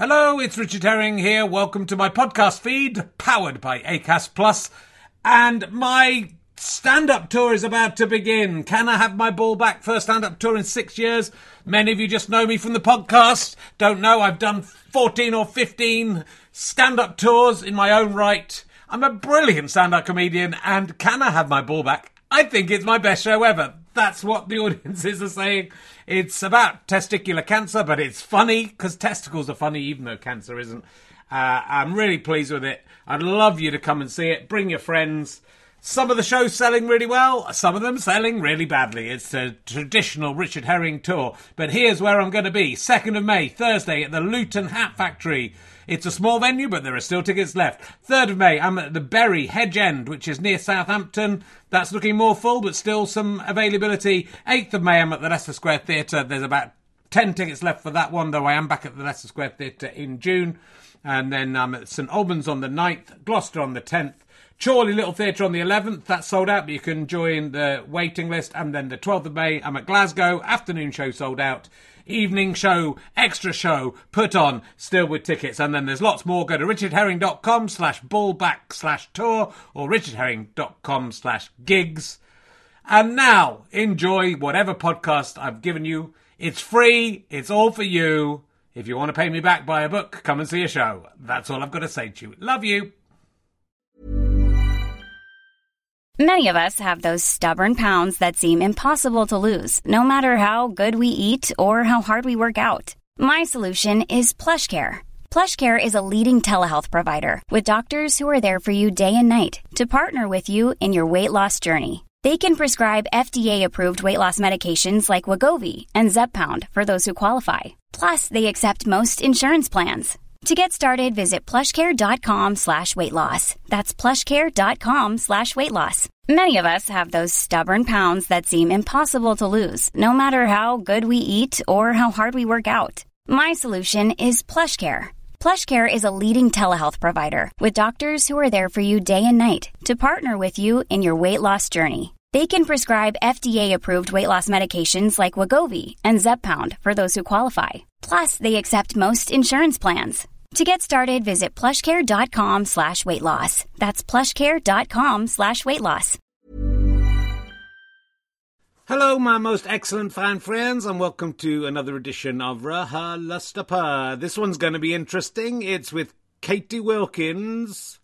Hello, it's Richard Herring here. Welcome to my podcast feed, powered by Acast Plus. And my stand-up tour is about to begin. Can I have my ball back? First stand-up tour in 6 years. Many of you just know me from the podcast. Don't know, I've done 14 or 15 stand-up tours in my own right. I'm a brilliant stand-up comedian, and can I have my ball back? I think it's my best show ever. That's what the audiences are saying. It's about testicular cancer, but it's funny, because testicles are funny, even though cancer isn't. I'm really pleased with it. I'd love you to come and see it. Bring your friends. Some of the shows selling really well, some of them selling really badly. It's a traditional Richard Herring tour. But here's where I'm going to be. 2nd of May, Thursday, at the Luton Hat Factory. It's a small venue, but there are still tickets left. 3rd of May, I'm at the Bury Hedge End, which is near Southampton. That's looking more full, but still some availability. 8th of May, I'm at the Leicester Square Theatre. There's about 10 tickets left for that one, though I am back at the Leicester Square Theatre in June. And then I'm at St Albans on the 9th, Gloucester on the 10th. Chorley Little Theatre on the 11th, that's sold out, but you can join the waiting list. And then the 12th of May, I'm at Glasgow, afternoon show sold out, evening show, extra show, put on, still with tickets. And then there's lots more. Go to richardherring.com/ballback/tour or richardherring.com/gigs. And now, enjoy whatever podcast I've given you. It's free, it's all for you. If you want to pay me back, buy a book, come and see a show. That's all I've got to say to you. Love you. Many of us have those stubborn pounds that seem impossible to lose, no matter how good we eat or how hard we work out. My solution is PlushCare. PlushCare is a leading telehealth provider with doctors who are there for you day and night to partner with you in your weight loss journey. They can prescribe FDA-approved weight loss medications like Wegovy and Zepbound for those who qualify. Plus, they accept most insurance plans. To get started, visit plushcare.com/weightloss. That's plushcare.com/weightloss. Many of us have those stubborn pounds that seem impossible to lose, no matter how good we eat or how hard we work out. My solution is PlushCare. PlushCare is a leading telehealth provider with doctors who are there for you day and night to partner with you in your weight loss journey. They can prescribe FDA-approved weight loss medications like Wegovy and Zepbound for those who qualify. Plus, they accept most insurance plans. To get started, visit plushcare.com/weightloss. That's plushcare.com/weightloss. Hello, my most excellent fan friends, and welcome to another edition of RHLSTP. This one's going to be interesting. It's with Katie Wilkins,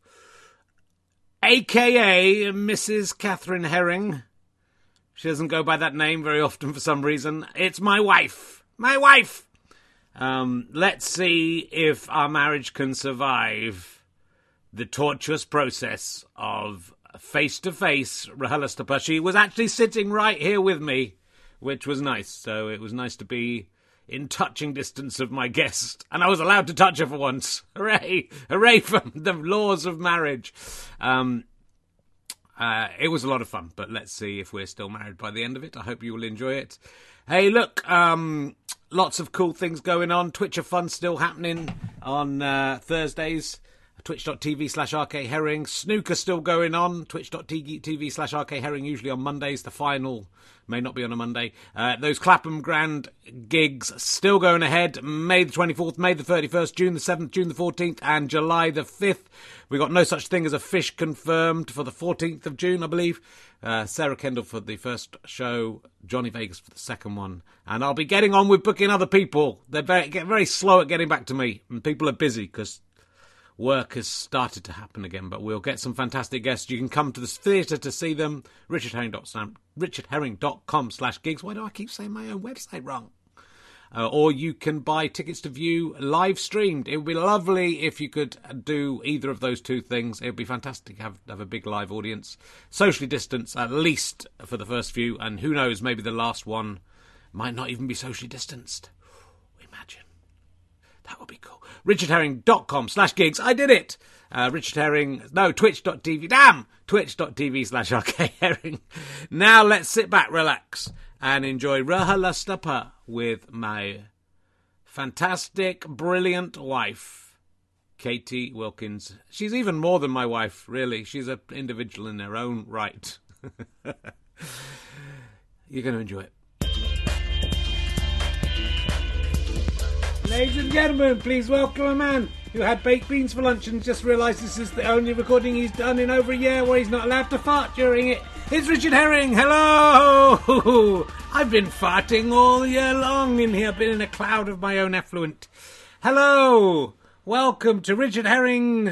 a.k.a. Mrs. Catherine Herring. She doesn't go by that name very often for some reason. It's my wife. My wife! Let's see if our marriage can survive the tortuous process of face-to-face RHLSTP. She was actually sitting right here with me, which was nice. So it was nice to be in touching distance of my guest. And I was allowed to touch her for once. Hooray! Hooray for the laws of marriage. It was a lot of fun, but let's see if we're still married by the end of it. I hope you will enjoy it. Hey, look, lots of cool things going on. Twitch of Fun still happening on Thursdays. Twitch.tv/RKHerring. Snooker still going on. Twitch.tv/RKHerring, usually on Mondays. The final may not be on a Monday. Those Clapham Grand gigs still going ahead. May the 24th, May the 31st, June the 7th, June the 14th, and July the 5th. We got No Such Thing as a Fish confirmed for the 14th of June, I believe. Sarah Kendall for the first show, Johnny Vegas for the second one. And I'll be getting on with booking other people. They're very slow at getting back to me, and people are busy because work has started to happen again, but we'll get some fantastic guests. You can come to the theatre to see them. richardherring.com/gigs. Why do I keep saying my own website wrong? Or you can buy tickets to view live streamed. It would be lovely if you could do either of those two things. It would be fantastic to have a big live audience. Socially distanced, at least for the first few, and who knows, maybe the last one might not even be socially distanced. Imagine. That would be cool. richardherring.com/gigs. I did it. Twitch.tv. Damn! Twitch.tv/RKHerring. Now let's sit back, relax, and enjoy RHLSTP with my fantastic, brilliant wife, Katie Wilkins. She's even more than my wife, really. She's an individual in her own right. You're going to enjoy it. Ladies and gentlemen, please welcome a man who had baked beans for lunch and just realised this is the only recording he's done in over a year where he's not allowed to fart during it. It's Richard Herring. Hello! I've been farting all year long in here. I've been in a cloud of my own effluent. Hello! Welcome to Richard Herring's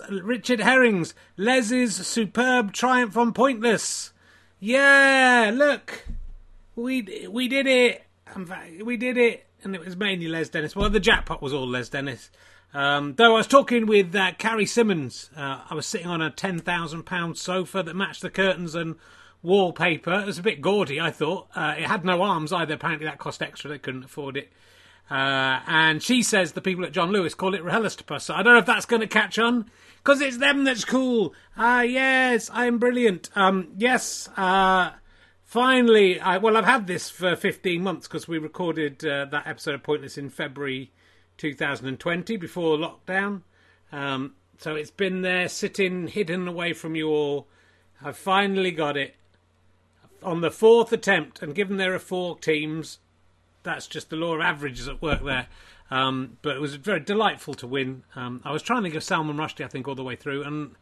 Les's superb triumph on Pointless. Yeah, look, we did it. We did it, and it was mainly Les Dennis. Well, the jackpot was all Les Dennis. Though I was talking with Carrie Simmons. I was sitting on a £10,000 sofa that matched the curtains and wallpaper. It was a bit gaudy, I thought. It had no arms either. Apparently that cost extra. They couldn't afford it. And she says the people at John Lewis call it RHLSTP. I don't know if that's going to catch on, because it's them that's cool. Yes, I'm brilliant. Yes, finally, I've had this for 15 months because we recorded that episode of Pointless in February 2020 before lockdown. So it's been there sitting hidden away from you all. I finally got it on the fourth attempt, and given there are 4 teams, that's just the law of averages at work there. But it was very delightful to win. I was trying to think of Salman Rushdie, I think, all the way through, and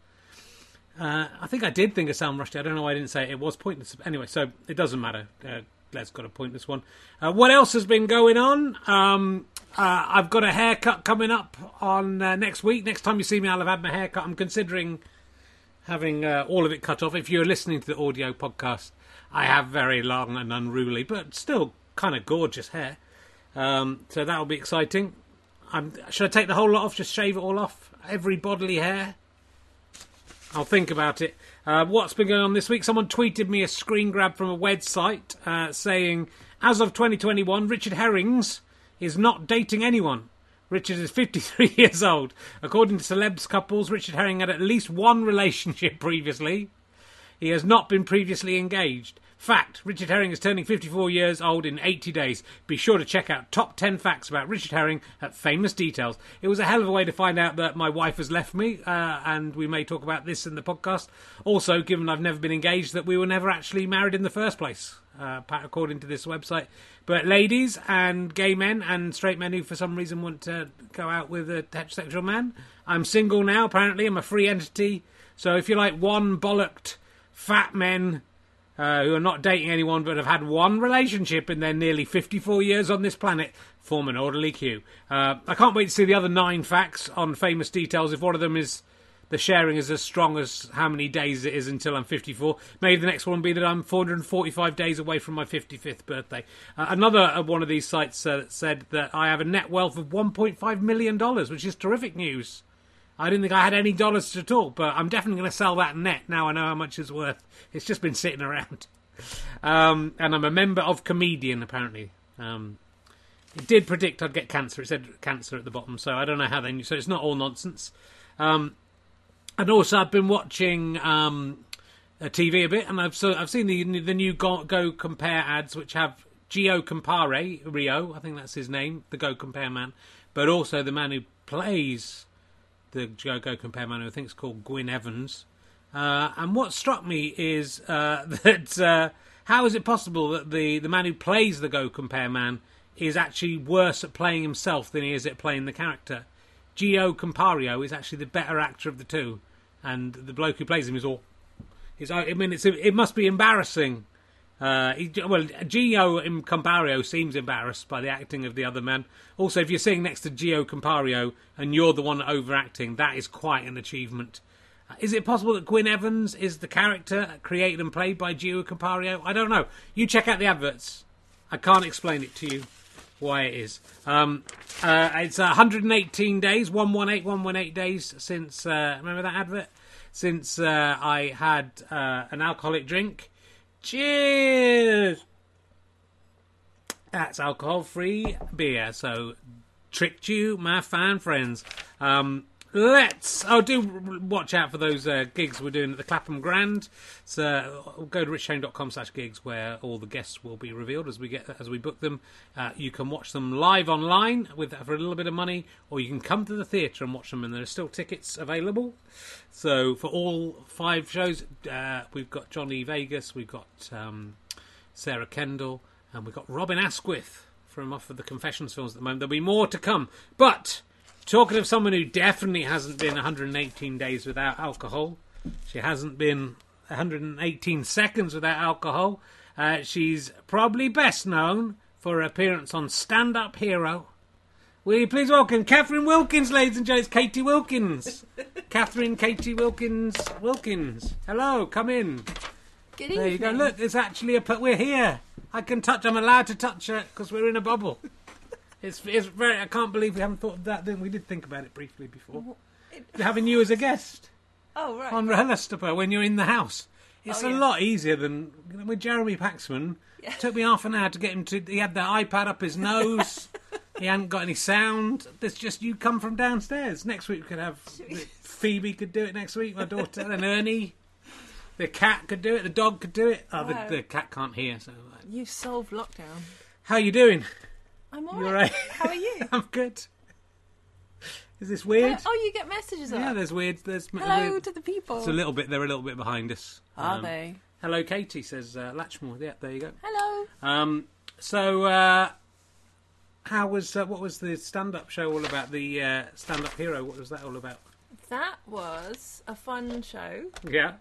I think I did think of Salman Rushdie. I don't know why I didn't say it. It was Pointless. Anyway, so it doesn't matter. Les got a Pointless one. What else has been going on? I've got a haircut coming up on next week. Next time you see me, I'll have had my haircut. I'm considering having all of it cut off. If you're listening to the audio podcast, I have very long and unruly, but still kind of gorgeous hair. So that'll be exciting. Should I take the whole lot off? Just shave it all off? Every bodily hair? I'll think about it. What's been going on this week? Someone tweeted me a screen grab from a website saying, as of 2021, Richard Herrings is not dating anyone. Richard is 53 years old. According to celebs couples, Richard Herring had at least one relationship previously. He has not been previously engaged. Fact, Richard Herring is turning 54 years old in 80 days. Be sure to check out top 10 facts about Richard Herring at Famous Details. It was a hell of a way to find out that my wife has left me, and we may talk about this in the podcast. Also, given I've never been engaged, that we were never actually married in the first place, according to this website. But ladies and gay men and straight men who for some reason want to go out with a heterosexual man, I'm single now, apparently. I'm a free entity. So if you like one bollocked fat men who are not dating anyone but have had one relationship in their nearly 54 years on this planet, form an orderly queue. I can't wait to see the other 9 facts on Famous Details. If one of them is the sharing is as strong as how many days it is until I'm 54, maybe the next one will be that I'm 445 days away from my 55th birthday. Another one of these sites said that I have a net wealth of $1.5 million, which is terrific news. I didn't think I had any dollars at all, but I'm definitely going to sell that net now I know how much it's worth. It's just been sitting around. And I'm a member of Comedian, apparently. It did predict I'd get cancer. It said cancer at the bottom, so I don't know how they knew. So it's not all nonsense. And also, I've been watching TV a bit, and I've seen the new Go Compare ads, which have Gio Compare, Rio, I think that's his name, the Go Compare man, but also the man who plays the Go Compare man, who I think is called Gwyn Evans. And what struck me is that how is it possible that the man who plays the Go Compare man is actually worse at playing himself than he is at playing the character? Gio Compario is actually the better actor of the two, and the bloke who plays him is all. It must be embarrassing. Gio Compario seems embarrassed by the acting of the other man. Also, if you're sitting next to Gio Compario and you're the one overacting, that is quite an achievement. Is it possible that Gwyn Evans is the character created and played by Gio Compario? I don't know. You check out the adverts. I can't explain it to you why it is. It's 118 days, 118 days since, remember that advert? Since I had an alcoholic drink. Cheers! That's alcohol-free beer, so tricked you, my fine friends. Do watch out for those gigs we're doing at the Clapham Grand. So go to richherring.com/gigs, where all the guests will be revealed as we book them. You can watch them live online for a little bit of money, or you can come to the theatre and watch them, and there are still tickets available. So for all 5 shows, we've got Johnny Vegas, we've got Sarah Kendall, and we've got Robin Asquith from off of the Confessions films at the moment. There'll be more to come. But talking of someone who definitely hasn't been 118 days without alcohol, she hasn't been 118 seconds without alcohol. She's probably best known for her appearance on Stand Up Hero. Will you please welcome Catherine Wilkins, ladies and gents? Katie Wilkins. Catherine Katie Wilkins. Hello, come in. Good evening. There you go. Look, there's actually we're here. I'm allowed to touch her because we're in a bubble. It's very. I can't believe we haven't thought of that. Then we did think about it briefly before. Having you as a guest Oh, right. on RHLSTP when you're in the house. It's a lot easier than with Jeremy Paxman. Yeah. It took me half an hour to get him to. He had the iPad up his nose. He hadn't got any sound. There's just you come from downstairs. Next week we could have Phoebe could do it next week. My daughter and Ernie. The cat could do it. The dog could do it. Oh, Wow. the cat can't hear. So. You've solved lockdown. How you doing? I'm all You all right. right? How are you? I'm good. Is this weird? Oh, you get messages up. Yeah, there's weird. There's Hello weird. to the people. It's a little bit. They're a little bit behind us. Are they? Hello, Katie says Latchmore. Yeah, there you go. Hello. So, how was what was the stand-up show all about? The stand-up hero. What was that all about? That was a fun show, Yeah,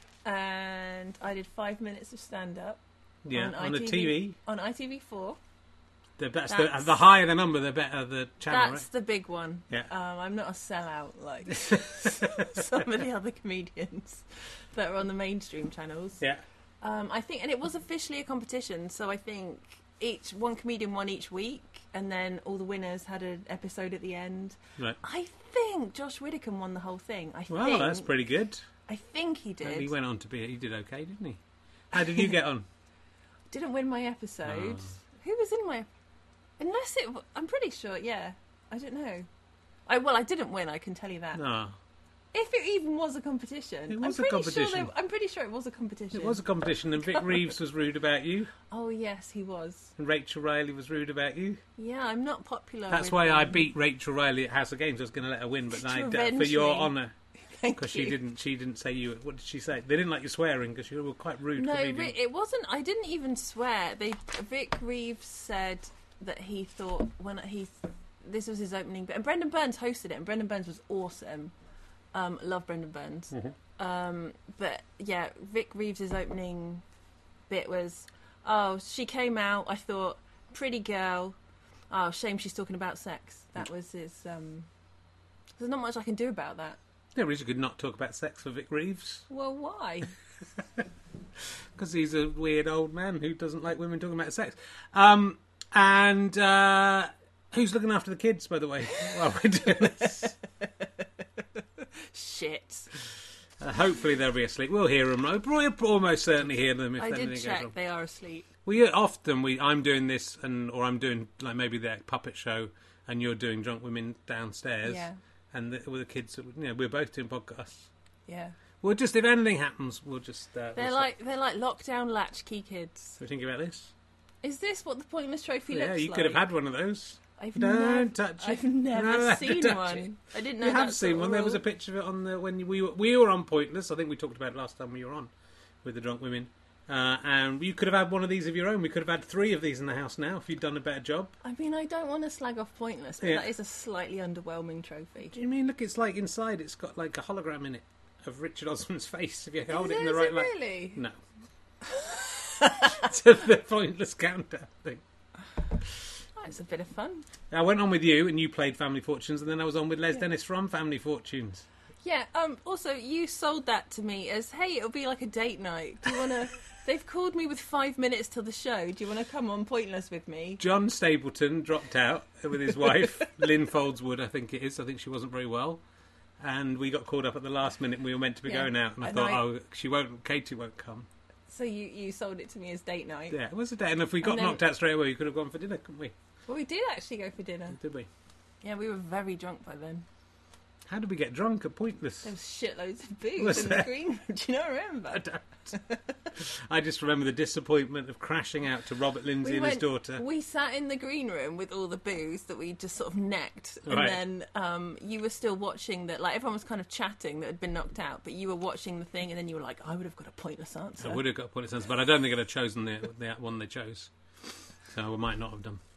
and I did 5 minutes of stand-up. yeah. On the ITV, TV. On ITV4. That's That's- the higher the number, the better the channel. That's the big one. Yeah. I'm not a sellout like some of the other comedians that are on the mainstream channels. Right? Yeah. I think, and it was officially a competition, so I think one comedian won each week, and then all the winners had an episode at the end. Right. I think Josh Widdicombe won the whole thing. Well, that's pretty good. I think he did. He went on to be. He did okay, didn't he? How did you get on? Didn't win my episode. Oh. Who was in my? Unless it, I'm pretty sure. Yeah, I don't know. I didn't win. I can tell you that. No. If it even was a competition, It was I'm a pretty sure competition. I'm pretty sure it was a competition. It was a competition, and Vic Reeves was rude about you, Oh yes, he was. and Rachel Riley was rude about you. Yeah, I'm not popular. That's with why I them. beat Rachel Riley at House of Games. I was going to let her win, but To I revenge for your me. honour, Thank because you. she didn't say you. What did she say? They didn't like you swearing because you were quite rude. No, comedian. it wasn't. I didn't even swear. Vic Reeves said that he thought this was his opening bit, and Brendan Burns hosted it, and Brendan Burns was awesome. Love Brendan Burns. Mm-hmm. But yeah, Vic Reeves' opening bit was, oh, she came out. I thought, pretty girl. Oh, shame she's talking about sex. That was his. There's not much I can do about that. Yeah, we could not talk about sex for Vic Reeves Well, why? because he's a weird old man who doesn't like women talking about sex. And who's looking after the kids, by the way, while we're doing this? Shit. Hopefully they'll be asleep. We'll hear them. We'll almost certainly hear them if I anything did goes wrong. check. They are asleep. I'm doing this, or I'm doing like maybe the puppet show, and you're doing Drunk Women downstairs, Yeah. and with the kids. We're both doing podcasts. Yeah. We'll just, if anything happens, we'll just. They're like lockdown latchkey kids. What do you think about this? Is this what the Pointless Trophy Yeah, looks you like? could have had one of those. I've Don't never, touch it. I've never No, seen touch one. it. I didn't know You have that seen sort one. of There was a rule. picture of it on when we were on Pointless. I think we talked about it last time we were on with the Drunk Women. And you could have had one of these of your own. We could have had 3 of these in the house now if you'd done a better job. I mean, I don't want to slag off Pointless, but Yeah. that is a slightly underwhelming trophy. Do you mean, look, it's like inside it's got like a hologram in it of Richard Osman's face if you hold it in Is the right it light. really? No. To the Pointless counter thing. Oh, it's a bit of fun. I went on with you and you played Family Fortunes, and then I was on with Les Dennis from Family Fortunes. Yeah. Also, you sold that to me as, hey, it'll be like a date night. Do you want to? They've called me with 5 minutes till the show. Do you want to come on Pointless with me? John Stapleton dropped out with his wife, Lynn Foldswood, I think it is. I think she wasn't very well. And we got called up at the last minute and we were meant to be Yeah. going out. And I And thought, Katie won't come. So you sold it to me as date night. Yeah, it was a day. And if we got And then- knocked out straight away, we could have gone for dinner, couldn't we? Well, we did actually go for dinner. Did we? Yeah, we were very drunk by then. How did we get drunk at Pointless? There was shitloads of booze Was in there? the green room. Do you not remember? I don't. I just remember the disappointment of crashing out to Robert Lindsay and his daughter. We sat in the green room with all the booze that we just sort of necked, Right. and then you were still watching that. Like everyone was kind of chatting that had been knocked out, but you were watching the thing, and then you were like, "I would have got a pointless answer." I would have got Pointless, but I don't think I'd have chosen the one they chose. So I might not have done.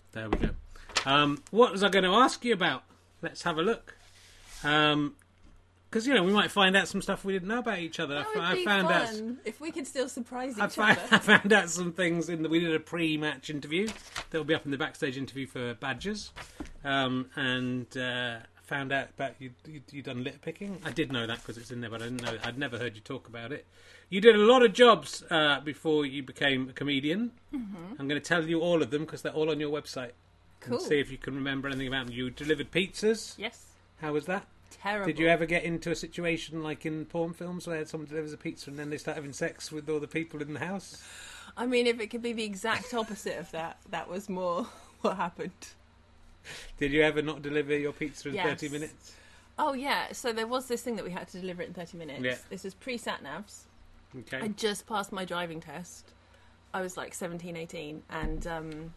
There we go. What was I going to ask you about? Let's have a look. Because, we might find out some stuff we didn't know about each other. That would be fun if we could still surprise each I other. found out some things we did a pre-match interview that will be up in the backstage interview for Badgers, and found out about you done litter picking. I did know that because it's in there, but I didn't know. I'd never heard you talk about it. You did a lot of jobs before you became a comedian. Mm-hmm. I'm going to tell you all of them because they're all on your website. Cool. And see if you can remember anything about them. You delivered pizzas. Yes. How was that? Terrible. Did you ever get into a situation like in porn films where someone delivers a pizza and then they start having sex with all the people in the house? I mean, if it could be the exact opposite of that, that was more what happened. Did you ever not deliver your pizza in Yes. 30 minutes? Oh, yeah. So there was this thing that we had to deliver it in 30 minutes. Yeah. This was pre-sat-navs. Okay. I just passed my driving test. I was like 17, 18. And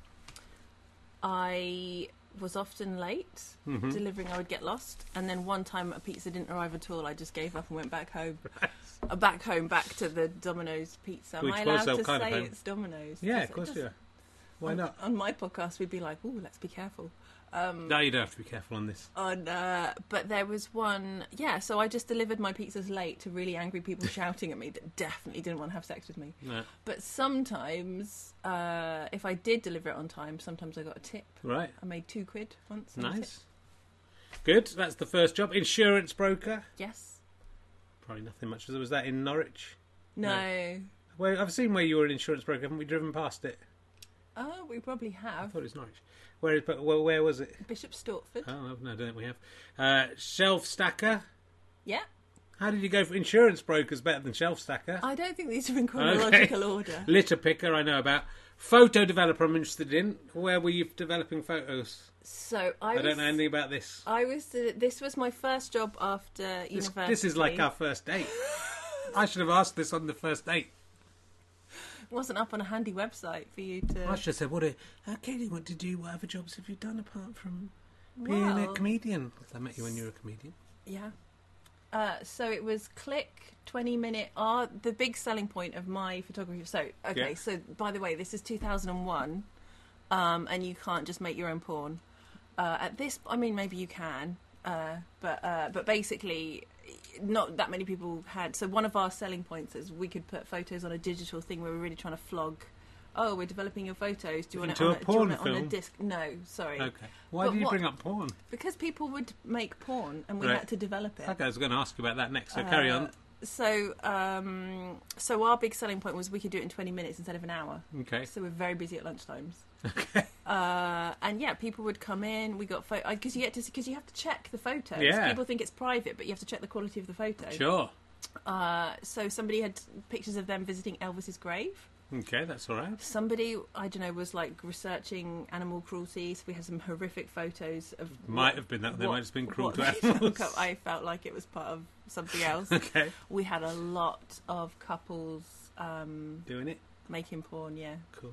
I was often late delivering. I would get lost. And then one time a pizza didn't arrive at all. I just gave up and went back home. Back to the Domino's pizza. Am Which I was allowed to kind of say home. it's Domino's? Yeah, of course you are. Why not? On my podcast, we'd be like, "Ooh, let's be careful." No, you don't have to be careful on this. But there was one, so I just delivered my pizzas late to really angry people shouting at me that definitely didn't want to have sex with me. No. But sometimes, if I did deliver it on time, sometimes I got a tip. Right. I made £2 once. on a tip. Nice. Good. That's the first job. Insurance broker. Yes. Probably nothing much. Was that in Norwich? No. Well, I've seen where you were an insurance broker. Haven't we driven past it? Oh, we probably I have. thought it was Norwich. Where was it? Bishop Stortford. Oh, no, I don't think we have. Shelf stacker. Yeah. How did you go for insurance brokers better than shelf stacker? I don't think these are in chronological order. Litter picker, I know about. Photo developer, I'm interested in. Where were you developing photos? So I don't know anything about this. This was my first job after university. This is like our first date. I should have asked this on the first date. It wasn't up on a handy website for you to... I should have said, Katie, what did you, what other jobs have you done apart from being a comedian? 'Cause I met you when you were a comedian. Yeah. So it was click, 20-minute... the big selling point of my photography... So, okay, so by the way, this is 2001, and you can't just make your own porn. At this... I mean, maybe you can, but basically... Not that many people had. So one of our selling points is we could put photos on a digital thing where we're really trying to flog. Oh, we're developing your photos. Do you want it on a disc? No, sorry. Okay. Why did you bring up porn? Because people would make porn and we had to develop it. Okay, I was going to ask you about that next. So carry on. So our big selling point was we could do it in 20 minutes instead of an hour. Okay. So we're very busy at lunchtimes. Okay. And people would come in. We got because you have to check the photos. Yeah. People think it's private, but you have to check the quality of the photo. Sure. So somebody had pictures of them visiting Elvis's grave. Okay, that's all right. Somebody, I don't know, was like researching animal cruelty. So we had some horrific photos of. Might have been that. They might have been cruel to animals. I felt like it was part of something else. Okay. We had a lot of couples doing it, making porn. Yeah. Cool.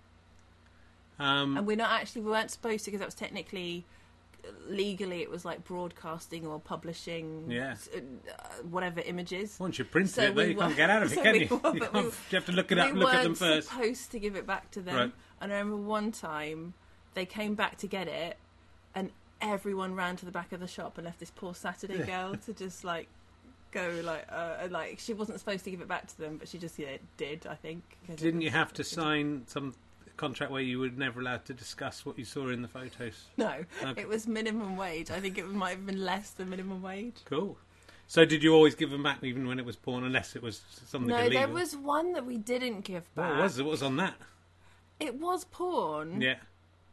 And we weren't supposed to, because that was technically, legally, it was like broadcasting or publishing, whatever images. Once you print it, you can't get out of it, can you? You have to look it up and look at them first. We weren't supposed to give it back to them. Right. And I remember one time they came back to get it, and everyone ran to the back of the shop and left this poor Saturday girl to just go like she wasn't supposed to give it back to them, but she just did. I think. Didn't you have to sign some contract where you were never allowed to discuss what you saw in the photos? No, okay. It was minimum wage. I think it might have been less than minimum wage. Cool. So did you always give them back even when it was porn, unless it was something illegal? No, there was one that we didn't give back. What was on that? It was porn. Yeah.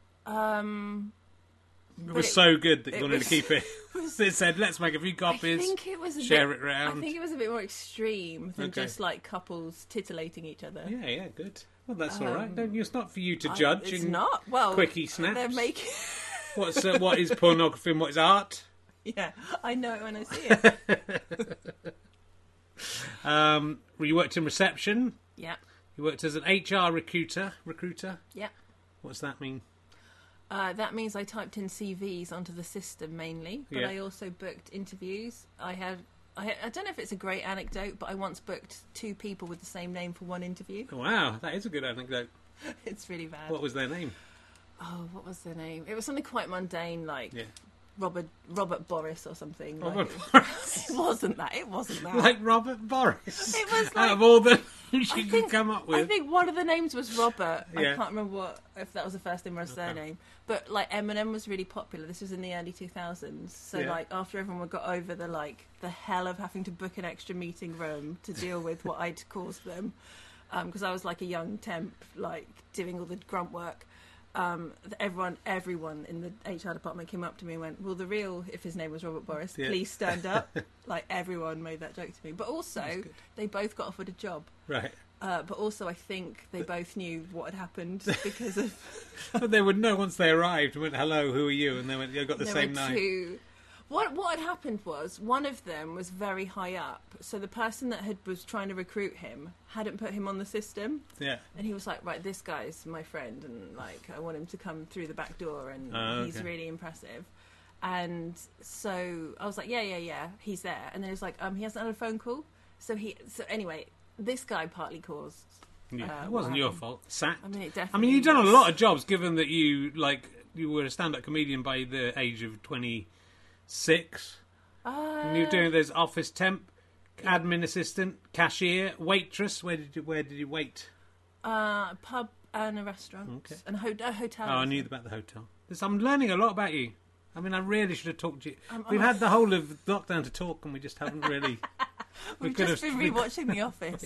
It was so good that you wanted to keep it. It said, let's make a few copies, share it around. I think it was a bit more extreme than just like couples titillating each other. Yeah, good. Well, that's all right. It's not for you to judge. It's not. Well, quickie snaps. They're making... what is pornography and what is art? Yeah, I know it when I see it. You worked in reception. Yeah. You worked as an HR recruiter. Yeah. What's that mean? That means I typed in CVs onto the system mainly, but I also booked interviews. I don't know if it's a great anecdote, but I once booked 2 people with the same name for one interview. Wow, that is a good anecdote. It's really bad. What was their name? Oh, what was their name? It was something quite mundane, like Yeah. Robert Boris or something. Robert like, Boris. It wasn't that. It wasn't that. Like Robert Boris. It was Out like, of all the names I you could think- come up I with. think one of the names was Robert. Yeah. I can't remember if that was a first name or a surname. But like Eminem was really popular. This was in the early 2000s. So Yeah. like after everyone got over the hell of having to book an extra meeting room to deal with what I'd caused them, because I was like a young temp, like doing all the grunt work. Everyone in the HR department came up to me and went, well, the real, if his name was Robert Boris, Yeah. please stand up. Like, everyone made that joke to me. But also, they both got offered a job. Right. But also, I think they both knew what had happened because of... But they would know once they arrived and went, hello, who are you? And they went, you've got the there same were name. two... What had happened was, one of them was very high up. So the person that was trying to recruit him hadn't put him on the system. Yeah. And he was like, right, this guy's my friend, and like I want him to come through the back door, and he's okay. really impressive. And so I was like, yeah, he's there. And then he was like, he hasn't had a phone call. So anyway, this guy partly caused. Yeah, it what wasn't your happened. fault. Sacked. I mean, it I definitely. mean, you've done a was. lot of jobs, given that you were a stand-up comedian by the age of 26. And you're doing there's office temp, admin assistant, cashier, waitress. Where did you wait? A pub and a restaurant. Okay. And a hotel. Oh, I knew about the hotel. I'm learning a lot about you. I mean, I really should have talked to you. I'm We've had the whole of lockdown to talk, and we just haven't really. We've just been rewatching The Office.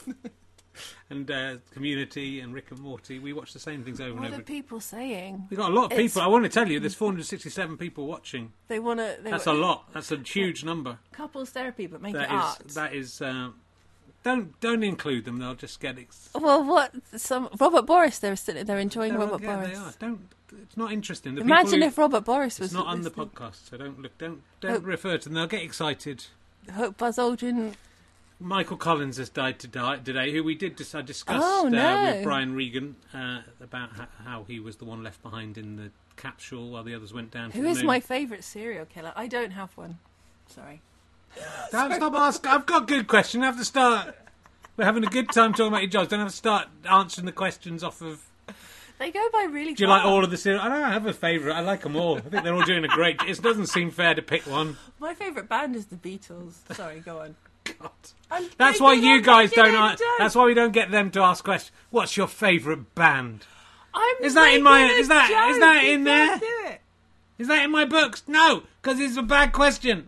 And Community and Rick and Morty. We watch the same things over and What over. are people saying? We've got a lot of people. I want to tell you, there's 467 people watching. They want to. That's a lot. That's a huge number. Couples therapy, but make That it art. is. Don't include them. They'll just get. Well, what? Robert Boris. They're enjoying Robert Yeah, Boris. they are. Don't. It's not interesting. The Imagine people who- if Robert Boris was It's not on the listening. podcast, so don't look. Don't refer to them. They'll get excited. Hope Buzz Aldrin. Michael Collins has died today, who we did I discussed Oh, no. with Brian Regan about how he was the one left behind in the capsule while the others went down to Who the is moon. my favourite serial killer? I don't have one. Sorry. Don't stop asking. I've got a good question. I have to start. We're having a good time talking about your jobs. Don't have to start answering the questions off of. They go by really. Do you like all of the serial? I don't have a favourite. I like them all. I think they're all doing a great. It doesn't seem fair to pick one. My favourite band is the Beatles. Sorry, go on. God. I'm That's why thinking you I'm guys making don't. it done. That's why we don't get them to ask questions. What's your favourite band? I'm Is that in my- making a is that- joke. is that You in can't there? Do it. Is that in my books? No, because it's a bad question.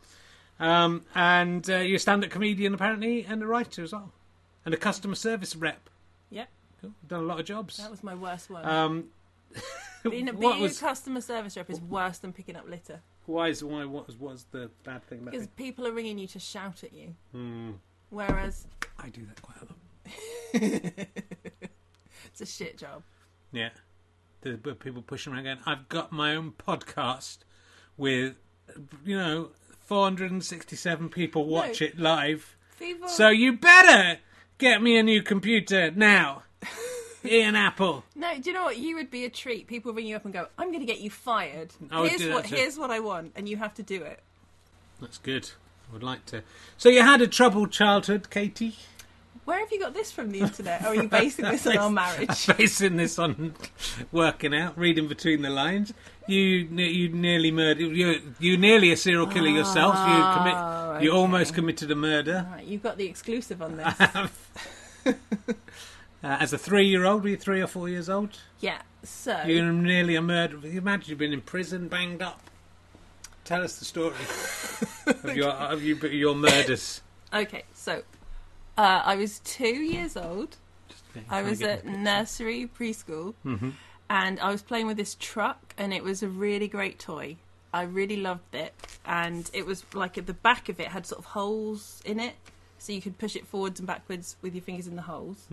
And you're a stand-up comedian apparently, and a writer as well, and a customer service rep. Yep, Cool. Done a lot of jobs. that was my worst one. Being what was a customer service rep is worse than picking up litter what was the bad thing about because it? people are ringing you to shout at you, Hmm. whereas I do that quite a lot. it's a shit job. Yeah, the people pushing around going, I've got my own podcast with 467 people watch it live, People, so you better get me a new computer now. Ian Apple. no, do you know what? You would be a treat. People ring you up and go, "I'm going to get you fired. I would do that too. Here's what I want," and you have to do it. That's good. I would like to. So you had a troubled childhood, Katie? Where have you got this from the internet? Or are you basing this on our marriage? Basing this on working out, reading between the lines. You nearly murdered. You nearly a serial killer yourself. You okay. almost committed a murder. Right, you've got the exclusive on this. As a 3-year-old, were you 3 or 4 years old? Yeah, so... You're nearly a murderer. You imagine you've been in prison, banged up. Tell us the story of your murders. Okay, so I was 2 years old. Okay, I trying to was get at the picture. nursery, preschool, and I was playing with this truck, and it was a really great toy. I really loved it, and it was like at the back of it had sort of holes in it, so you could push it forwards and backwards with your fingers in the holes.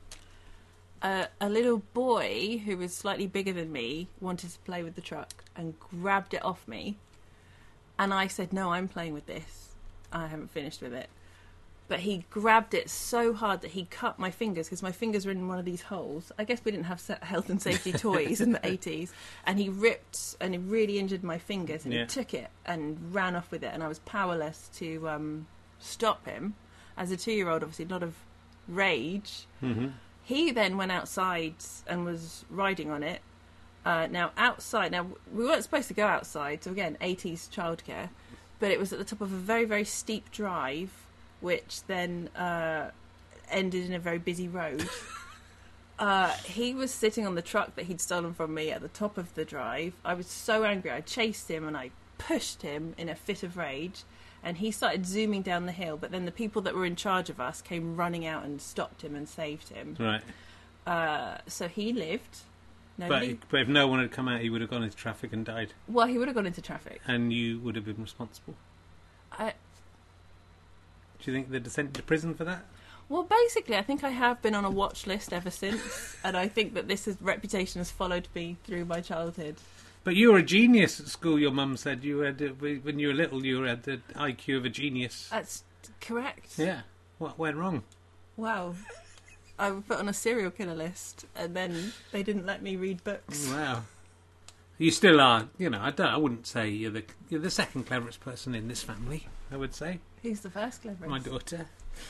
A little boy who was slightly bigger than me wanted to play with the truck and grabbed it off me, and I said, "No, I'm playing with this. I haven't finished with it." But he grabbed it so hard that he cut my fingers, because my fingers were in one of these holes. I guess we didn't have health and safety toys in the 80s. And he ripped, and it really injured my fingers. And Yeah. he took it and ran off with it. And I was powerless to stop him. As a 2-year-old, obviously, a lot of rage. He then went outside and was riding on it. Now, outside, we weren't supposed to go outside, so again, 80s childcare, but it was at the top of a very, very steep drive, which then ended in a very busy road. He was sitting on the truck that he'd stolen from me at the top of the drive. I was so angry, I chased him and I pushed him in a fit of rage, and he started zooming down the hill, but then the people that were in charge of us came running out and stopped him and saved him. Right. So he lived. But if no one had come out, he would have gone into traffic and died. Well, he would have gone into traffic. And you would have been responsible. Do you think they'd sent you to prison for that? Well, basically, I think I have been on a watch list ever since, and I think that reputation has followed me through my childhood. But you were a genius at school, your mum said. You had, when you were little, you had the IQ of a genius. That's correct. Yeah. What went wrong? Wow. I was put on a serial killer list, and then they didn't let me read books. Wow. You still are, I wouldn't say you're the second cleverest person in this family, I would say. Who's the first cleverest? My daughter.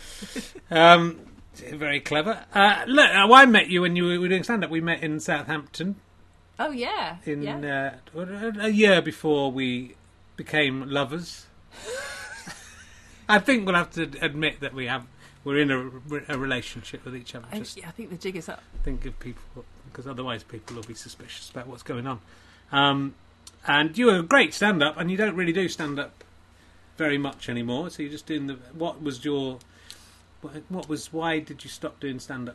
Very clever. Look, I met you when you were doing stand-up. We met in Southampton. Oh, yeah. A year before we became lovers. I think we'll have to admit that we're in a relationship with each other. I think the jig is up. Think of people, because otherwise people will be suspicious about what's going on. And you were a great stand-up, and you don't really do stand-up very much anymore. So you're just doing why did you stop doing stand-up?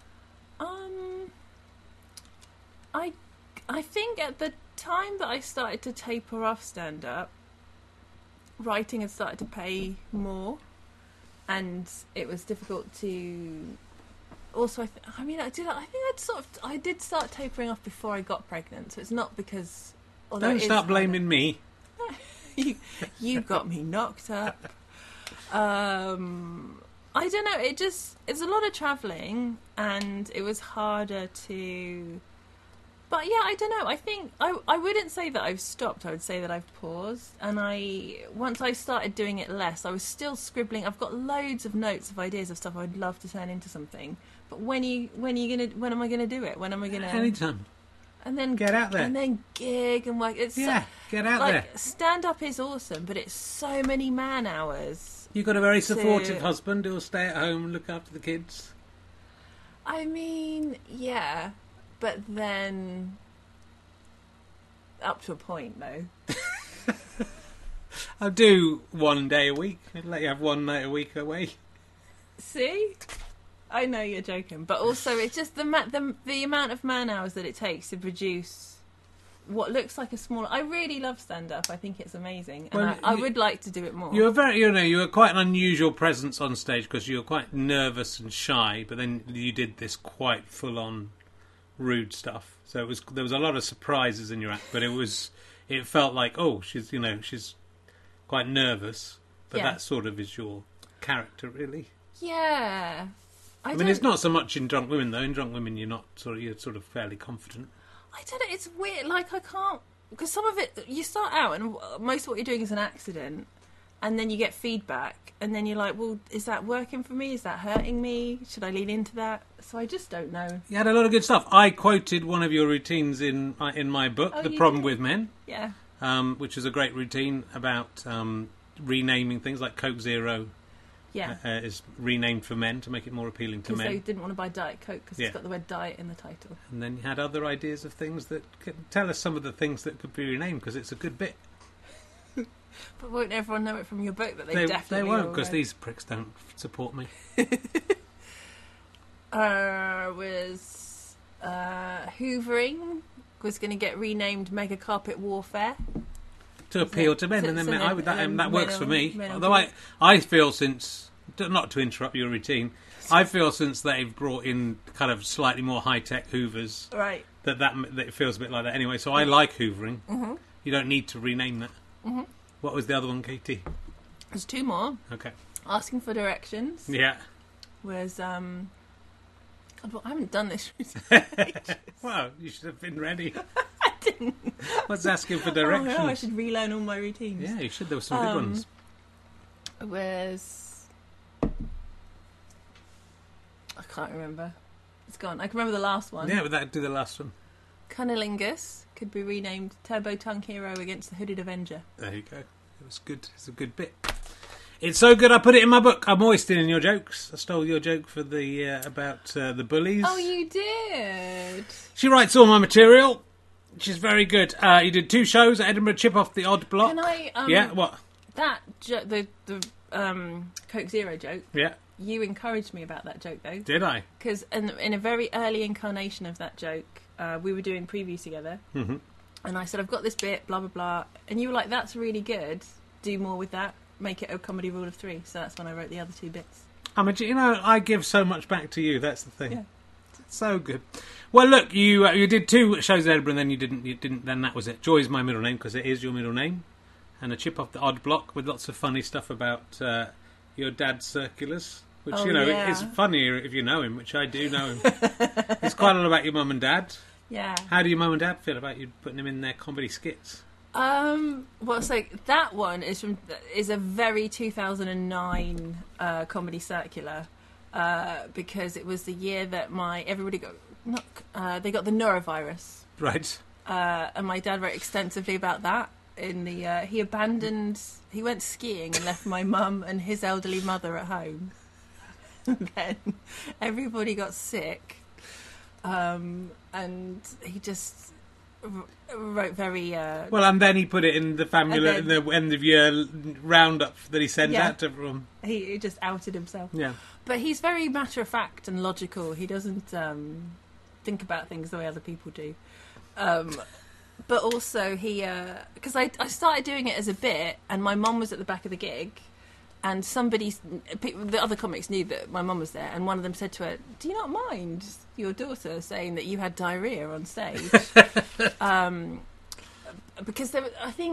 I think at the time that I started to taper off stand-up, writing had started to pay more, and it was difficult to. Also, I did start tapering off before I got pregnant, so it's not because. Don't start blaming me. You got me knocked up. I don't know. It's a lot of travelling, and it was harder to. But yeah, I don't know. I think I wouldn't say that I've stopped. I would say that I've paused. And once I started doing it less, I was still scribbling. I've got loads of notes of ideas of stuff I'd love to turn into something. But when am I gonna do it? When am I gonna? Anytime. And then get out there. And then gig and work. It's get out there. Stand up is awesome, but it's so many man hours. You've got a very supportive husband who'll stay at home and look after the kids. I mean, yeah. But then, up to a point, though. I'll do 1 day a week. I'd let you have 1 night a week away. See? I know you're joking. But also, it's just the amount of man hours that it takes to produce what looks like a small... I really love stand-up. I think it's amazing. And I would like to do it more. You were quite an unusual presence on stage because you were quite nervous and shy, but then you did this quite full-on... rude stuff, so there was a lot of surprises in your act, but it felt like she's quite nervous, but that sort of is your character, really. Yeah, I mean, it's not so much in Drunk Women though. In Drunk Women, you're sort of fairly confident. I don't know. It's weird. Like I can't, because some of it you start out and most of what you're doing is an accident. And then you get feedback, and then you're like, well, is that working for me? Is that hurting me? Should I lean into that? So I just don't know. You had a lot of good stuff. I quoted one of your routines in my book, The Problem with Men. Yeah. Which is a great routine about renaming things like Coke Zero. Yeah. Is renamed for men to make it more appealing to men. Because they didn't want to buy Diet Coke because it's got the word diet in the title. And then you had other ideas of things that tell us some of the things that could be renamed, because it's a good bit. But won't everyone know it from your book that they definitely They won't, because these pricks don't support me. Hoovering was going to get renamed Mega Carpet Warfare. To appeal to men, and then that works for me. Although I feel since, not to interrupt your routine, I feel since they've brought in kind of slightly more high-tech hoovers, right, that it feels a bit like that anyway. So I like hoovering. Mm-hmm. You don't need to rename that. Mm-hmm. What was the other one, Katie? There's 2 more. Okay. Asking for directions. Yeah. Was God, well, I haven't done this recently. Well, you should have been ready. I didn't. What's asking for directions? Oh, no, I should relearn all my routines. Yeah, you should. There were some good ones. I can't remember. It's gone. I can remember the last one. Yeah, but do the last one. Cunnilingus could be renamed Turbo Tongue Hero against the Hooded Avenger. There you go. It was good. It's a good bit. It's so good I put it in my book. I'm always stealing your jokes. I stole your joke for the about the bullies. Oh, you did? She writes all my material. She's very good. You did 2 shows at Edinburgh, Chip Off the Odd Block. Can I... yeah, what? That, the Coke Zero joke, Yeah. you encouraged me about that joke, though. Did I? Because in a very early incarnation of that joke, we were doing previews together. Mm-hmm. And I said, I've got this bit, blah, blah, blah. And you were like, that's really good. Do more with that. Make it a comedy rule of 3. So that's when I wrote the other 2 bits. I give so much back to you. That's the thing. Yeah. It's so good. Well, look, you did 2 shows at Edinburgh, and then you didn't. Then that was it. Joy's my middle name because it is your middle name, and a Chip Off the Odd Block with lots of funny stuff about your dad's circulars, which is funnier if you know him, which I do know him. It's quite a lot about your mum and dad. Yeah. How do your mum and dad feel about you putting him in their comedy skits? Well, so that one is a very 2009 comedy circular because it was the year that they got the norovirus, Right. and my dad wrote extensively about that. In the he went skiing and left my mum and his elderly mother at home. And then everybody got sick, and he just wrote very well, and then he put it in the family in the end of year roundup that he sent out to everyone. He just outed himself. Yeah, but he's very matter of fact and logical. He doesn't think about things the way other people do. But also because I started doing it as a bit, and my mum was at the back of the gig, and the other comics knew that my mum was there, and one of them said to her, "Do you not mind your daughter saying that you had diarrhea on stage?" Because there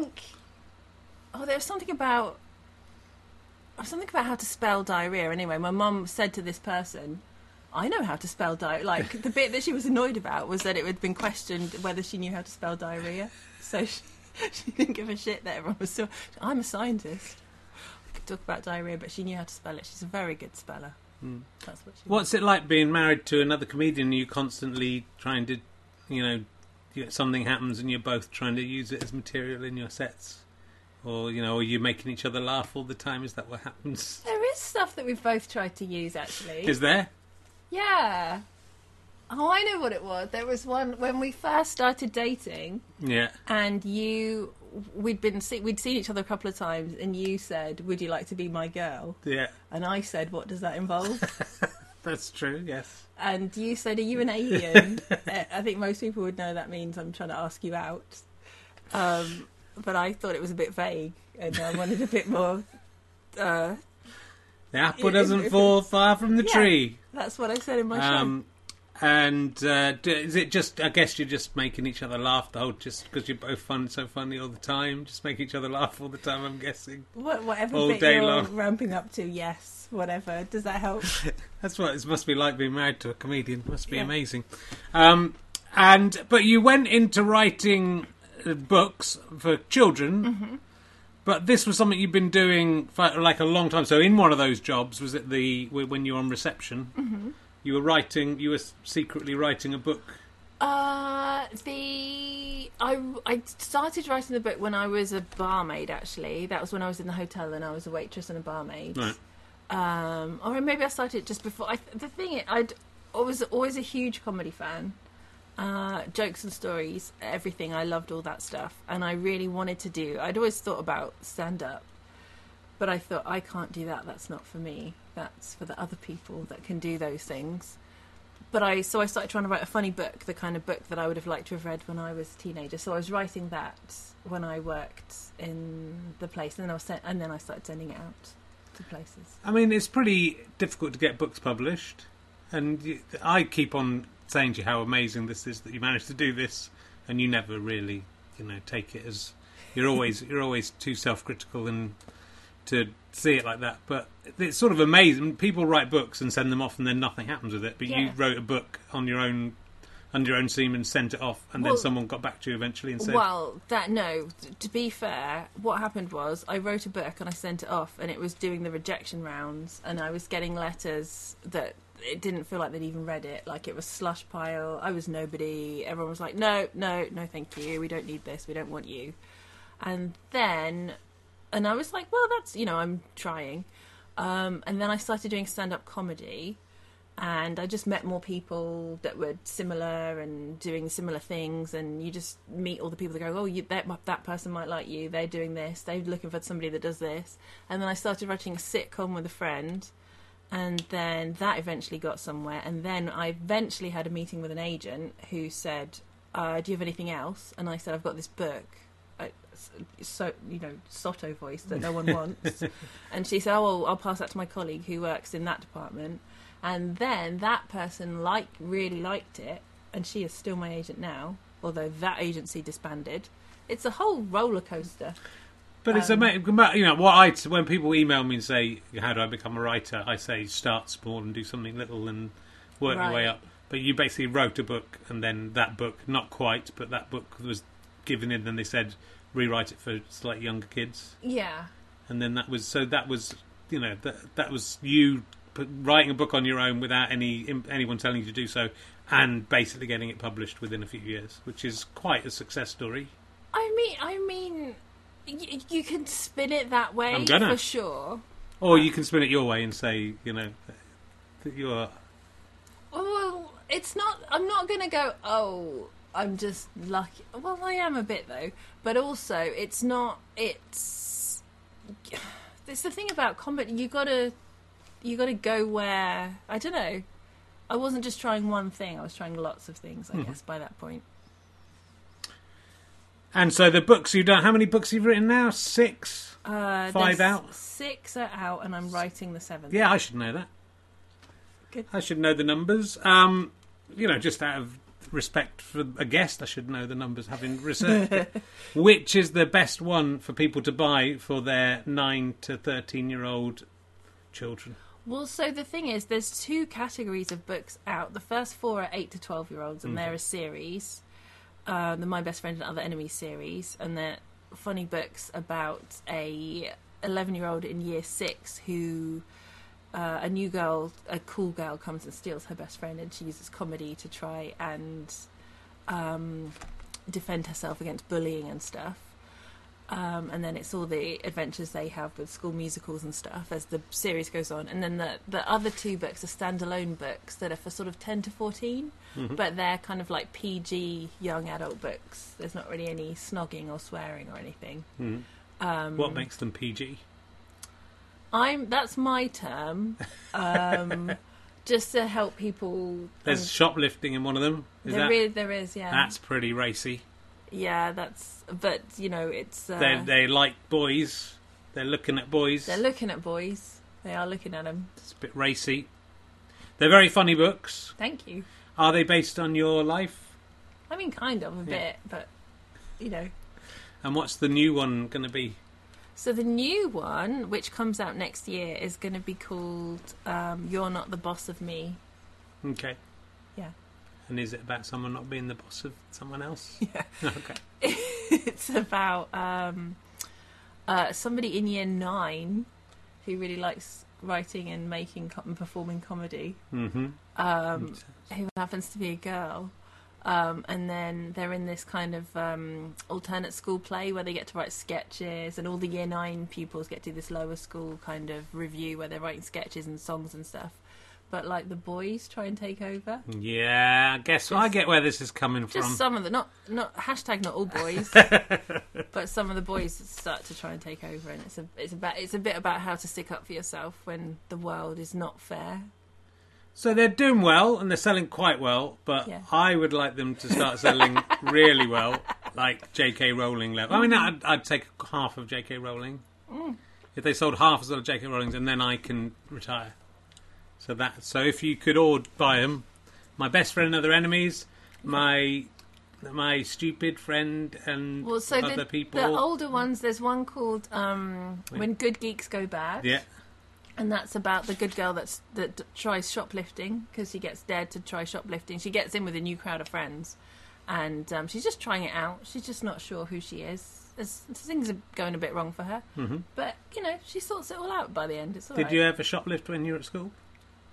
was something about how to spell diarrhea. Anyway, my mum said to this person, I know how to spell diarrhea. Like, the bit that she was annoyed about was that it had been questioned whether she knew how to spell diarrhea. So she didn't give a shit that everyone was still... I'm a scientist. I could talk about diarrhea, but she knew how to spell it. She's a very good speller. Mm. That's what she What's it like being married to another comedian? Are you constantly trying to, something happens and you're both trying to use it as material in your sets? Or, are you making each other laugh all the time? Is that what happens? There is stuff that we've both tried to use, actually. Is there? Yeah. Oh, I know what it was. There was one when we first started dating. Yeah. And we'd seen each other a couple of times, and you said, "Would you like to be my girl?" Yeah. And I said, "What does that involve?" That's true. Yes. And you said, "Are you an alien?" I think most people would know that means I'm trying to ask you out. But I thought it was a bit vague, and I wanted a bit more. The apple doesn't fall far from the tree. That's what I said in my show. And is it just? I guess you're just making each other laugh just because you're both so funny all the time. Just make each other laugh all the time. I'm guessing. Whatever all bit day you're long. Ramping up to, yes, whatever. Does that help? That's what it must be like being married to a comedian. It must be amazing. But you went into writing books for children. Mm-hmm. But this was something you've been doing for like a long time. So in one of those jobs, was it when you were on reception? Mm-hmm. You were secretly writing a book. I started writing the book when I was a barmaid. Actually, that was when I was in the hotel and I was a waitress and a barmaid. Right. Or maybe I started just before. I was always a huge comedy fan. Jokes and stories, everything. I loved all that stuff, and I really wanted to do. I'd always thought about stand-up, but I thought, I can't do that. That's not for me. That's for the other people that can do those things. So I started trying to write a funny book, the kind of book that I would have liked to have read when I was a teenager. So I was writing that when I worked in the place, and then I started sending it out to places. I mean, it's pretty difficult to get books published, and I keep on saying to you how amazing this is that you managed to do this, and you never really, take it as you're always too self-critical and to see it like that. But it's sort of amazing. People write books and send them off, and then nothing happens with it. But you wrote a book on your own, under your own steam, and sent it off, and then someone got back to you eventually and said, to be fair, what happened was I wrote a book and I sent it off, and it was doing the rejection rounds, and I was getting letters that it didn't feel like they'd even read it. Like, it was slush pile. I was nobody. Everyone was like, no, thank you. We don't need this. We don't want you. And I was like, well, that's, I'm trying. And then I started doing stand-up comedy, and I just met more people that were similar and doing similar things, and you just meet all the people that go, oh, that person might like you, they're doing this, they're looking for somebody that does this. And then I started writing a sitcom with a friend, and then that eventually got somewhere, and then I eventually had a meeting with an agent who said, do you have anything else? And I said, I've got this book. So, sotto voice that no one wants. And she said, oh, well, I'll pass that to my colleague who works in that department. And then that person really liked it, and she is still my agent now, although that agency disbanded. It's a whole roller coaster. But it's amazing. When people email me and say, how do I become a writer? I say, start small and do something little and work your way up. But you basically wrote a book, and then that book, not quite, but that book was given in, and they said, rewrite it for slightly younger kids. Yeah. And then that was you writing a book on your own without anyone telling you to do so, and basically getting it published within a few years, which is quite a success story. I mean, you can spin it that way. I'm gonna. For sure. Or you can spin it your way and say, that you're... Well, it's not... I'm not going to go, oh, I'm just lucky. Well, I am a bit, though. But also, it's not... It's the thing about comedy. You gotta go where... I don't know. I wasn't just trying one thing. I was trying lots of things, I guess, by that point. And so the books you've done... How many books you've written now? 6? 5 out? 6 are out, and I'm writing the 7th. Yeah, I should know that. Good. I should know the numbers. Just out of respect for a guest, I should know the numbers, having researched it. Which is the best one for people to buy for their 9 to 13-year-old children? Well, so the thing is, there's 2 categories of books out. The first 4 are 8 to 12-year-olds, and they're a series. The My Best Friend and Other Enemies series, and they're funny books about a 11-year-old in year 6 who... a new girl, a cool girl, comes and steals her best friend, and she uses comedy to try and defend herself against bullying and stuff. And then it's all the adventures they have with school musicals and stuff as the series goes on. And then the other 2 books are standalone books that are for sort of 10 to 14, but they're kind of like PG young adult books. There's not really any snogging or swearing or anything. What makes them PG? That's my term, just to help people. There's shoplifting in one of them. There is, yeah. That's pretty racy. Yeah, but it's... They like boys. They're looking at boys. They're looking at boys. They are looking at them. It's a bit racy. They're very funny books. Thank you. Are they based on your life? I mean, kind of, a bit, but, And what's the new one going to be? So the new one, which comes out next year, is going to be called You're Not the Boss of Me. Okay. Yeah. And is it about someone not being the boss of someone else? Yeah. Okay. It's about somebody in year 9 who really likes writing and making and performing comedy. Mm-hmm. Who happens to be a girl. And then they're in this kind of alternate school play where they get to write sketches, and all the year 9 pupils get to do this lower school kind of review where they're writing sketches and songs and stuff. But like the boys try and take over. Yeah, I get where this is coming from. Just some of the not hashtag not all boys, but some of the boys start to try and take over, and it's a bit about how to stick up for yourself when the world is not fair. So they're doing well, and they're selling quite well, but yeah. I would like them to start selling really well, like J.K. Rowling level. I mean, I'd take half of J.K. Rowling. If they sold half as well of J.K. Rowling's, and then I can retire. So if you could all buy them, My Best Friend and Other Enemies, my Stupid Friend and Other People. The older ones, there's one called When Good Geeks Go Bad. Yeah. And that's about the good girl that tries shoplifting because she gets dared to try shoplifting. She gets in with a new crowd of friends, and she's just trying it out. She's just not sure who she is. Things are going a bit wrong for her, but she sorts it all out by the end. It's all Did you ever shoplift when you were at school?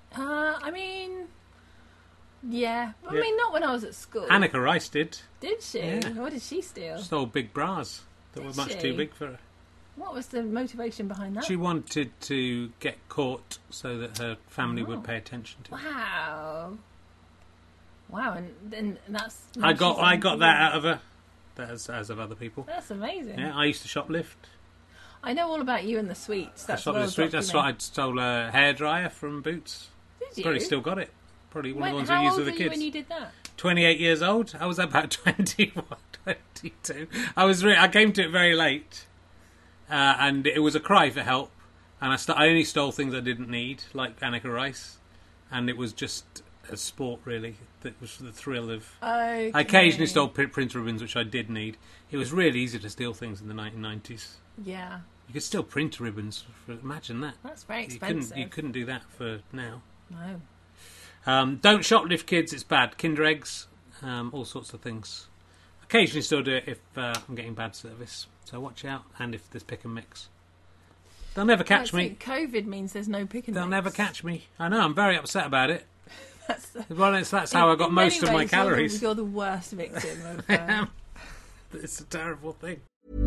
I mean, yeah. I mean, not when I was at school. Annika Rice did. Did she? Yeah. What did she steal? Stole big bras that were much too big for her. What was the motivation behind that? She wanted to get caught so that her family would pay attention to her. Wow, and that's... I got that out of her, as of other people. That's amazing. Yeah, I used to shoplift. I know all about you and the sweets. That's I shoplifted. That's why I stole a hairdryer from Boots. Did you? Probably still got it. Probably one of the ones how we used old with the were you kids. when you did that? 28 years old. I was about 21, 22. I came to it very late, and it was a cry for help. And I only stole things I didn't need, like Annika Rice, and it was just a sport, really. That was the thrill of... Okay. I occasionally stole print ribbons, which I did need. It was really easy to steal things in the 1990s. Yeah. You could steal print ribbons. Imagine that. That's very expensive. You couldn't do that for now. No. Don't shoplift, kids. It's bad. Kinder eggs, all sorts of things. Occasionally still do it if I'm getting bad service. So watch out. And if there's pick and mix. They'll never catch me. COVID means there's no pick and mix. They'll never catch me. I know. I'm very upset about it. That's how I got in most of many my ways, calories. You're the worst victim of... It's a terrible thing.